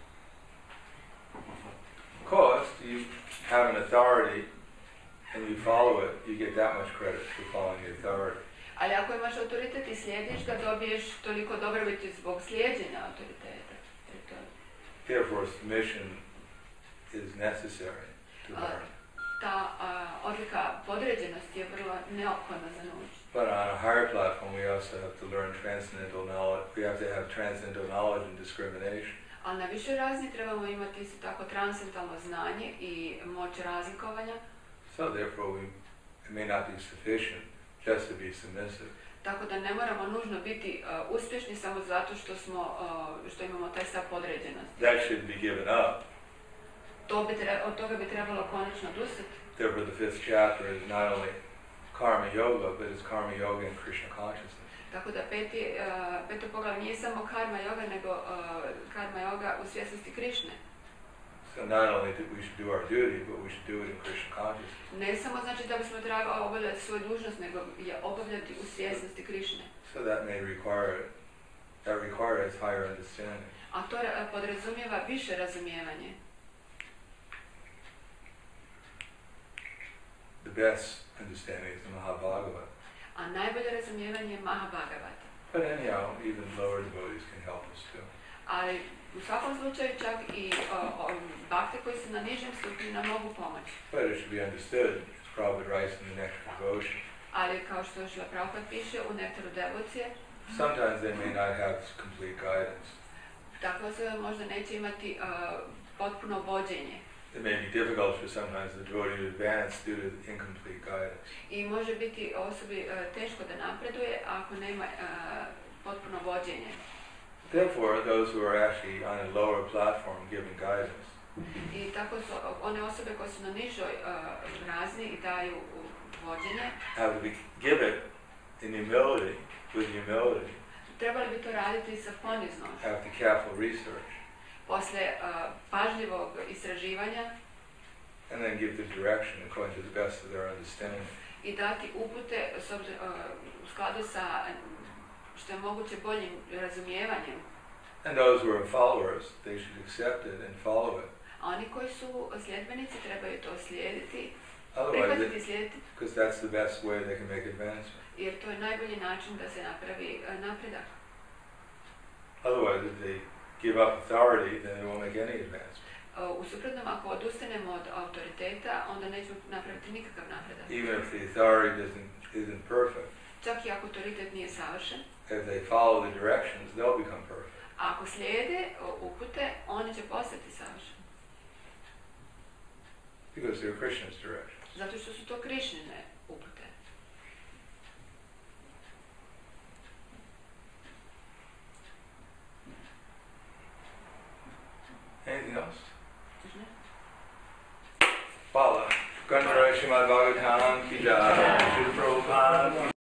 [SPEAKER 1] Of course, you have an authority and you follow it, you get that much credit for following the authority.
[SPEAKER 3] Ali ako imaš autoritet i slijediš ga, dobiješ toliko dobrobiti zbog slijeđenja autoriteta.
[SPEAKER 1] Therefore, submission is necessary to learn.
[SPEAKER 3] Ta odlika podređenosti je vrlo neophodna za naučiti.
[SPEAKER 1] But on a higher platform, we also have to learn transcendental knowledge. We have to have transcendental knowledge and discrimination.
[SPEAKER 3] A na višoj razini trebamo imati isto tako transcendentalno znanje i moć razlikovanja.
[SPEAKER 1] So therefore, it may not be sufficient just to be submissive.
[SPEAKER 3] Tako da ne moramo nužno biti uspješni samo zato što imamo taj stav podređenosti.
[SPEAKER 1] That should be given up.
[SPEAKER 3] Od toga bi trebalo konačno odustati.
[SPEAKER 1] Therefore, the fifth chapter is not only karma yoga, but it's karma yoga and Krishna consciousness.
[SPEAKER 3] Tako da peto poglavlje nije samo karma yoga, nego karma yoga u svjesnosti Krišne.
[SPEAKER 1] So not only do we should do our duty, but we should do it in Krishna consciousness.
[SPEAKER 3] Ne samo znači da bismo trebali obavljati svoju dužnost, nego je obavljati u svjesnosti Krišne.
[SPEAKER 1] So that requires higher understanding.
[SPEAKER 3] A to podrazumijeva više razumijevanje.
[SPEAKER 1] The best understanding is the Mahabhagavata.
[SPEAKER 3] A najbolje razumijevanje je Mahabhagavata.
[SPEAKER 1] But anyhow, even lower devotees can help us too.
[SPEAKER 3] Ali u svakom slučaju čak i bhakte koji su na nižem stupnju nam mogu pomoći.
[SPEAKER 1] But it should be understood, as Prabhupada writes in the Nectar of Devotion,
[SPEAKER 3] Ali kao što Šrila Prabhupada piše u Nektaru devocije,
[SPEAKER 1] sometimes they may not have complete guidance.
[SPEAKER 3] takve osobe možda neće imati potpuno vođenje.
[SPEAKER 1] It may be difficult for sometimes the devotee to advance due to incomplete guidance.
[SPEAKER 3] I može biti osobi teško da napreduje ako nema potpuno vođenje.
[SPEAKER 1] Therefore, those who are actually on a lower platform giving guidance
[SPEAKER 3] I tako su one osobe koje su na nižoj razni i daju vođenje,
[SPEAKER 1] have to give it in humility, with humility,
[SPEAKER 3] trebali bi to raditi sa poniznošću.
[SPEAKER 1] after careful research,
[SPEAKER 3] Poslije pažljivog istraživanja
[SPEAKER 1] and then give the direction according to the best of their understanding.
[SPEAKER 3] i dati upute u skladu sa što je moguće boljim razumijevanjem.
[SPEAKER 1] And those who are followers, they should accept it and follow it.
[SPEAKER 3] A oni koji su sljedbenici trebaju to slijediti,
[SPEAKER 1] Otherwise,
[SPEAKER 3] prihvatiti i slijediti,
[SPEAKER 1] because that's the best way they can make advancement.
[SPEAKER 3] jer to je najbolji način da se napravi napredak.
[SPEAKER 1] Otherwise, if they give up authority, then they won't make any advancement.
[SPEAKER 3] U suprotnom, ako odustanemo od autoriteta, onda nećemo napraviti nikakav napredak.
[SPEAKER 1] Even if the authority isn't perfect,
[SPEAKER 3] Čak i ako autoritet nije savršen,
[SPEAKER 1] if they follow the directions, they'll become perfect.
[SPEAKER 3] a ako slijede upute, oni će postati savršeni.
[SPEAKER 1] Because they're Krishna's directions.
[SPEAKER 3] Zato što su to Krišnine upute.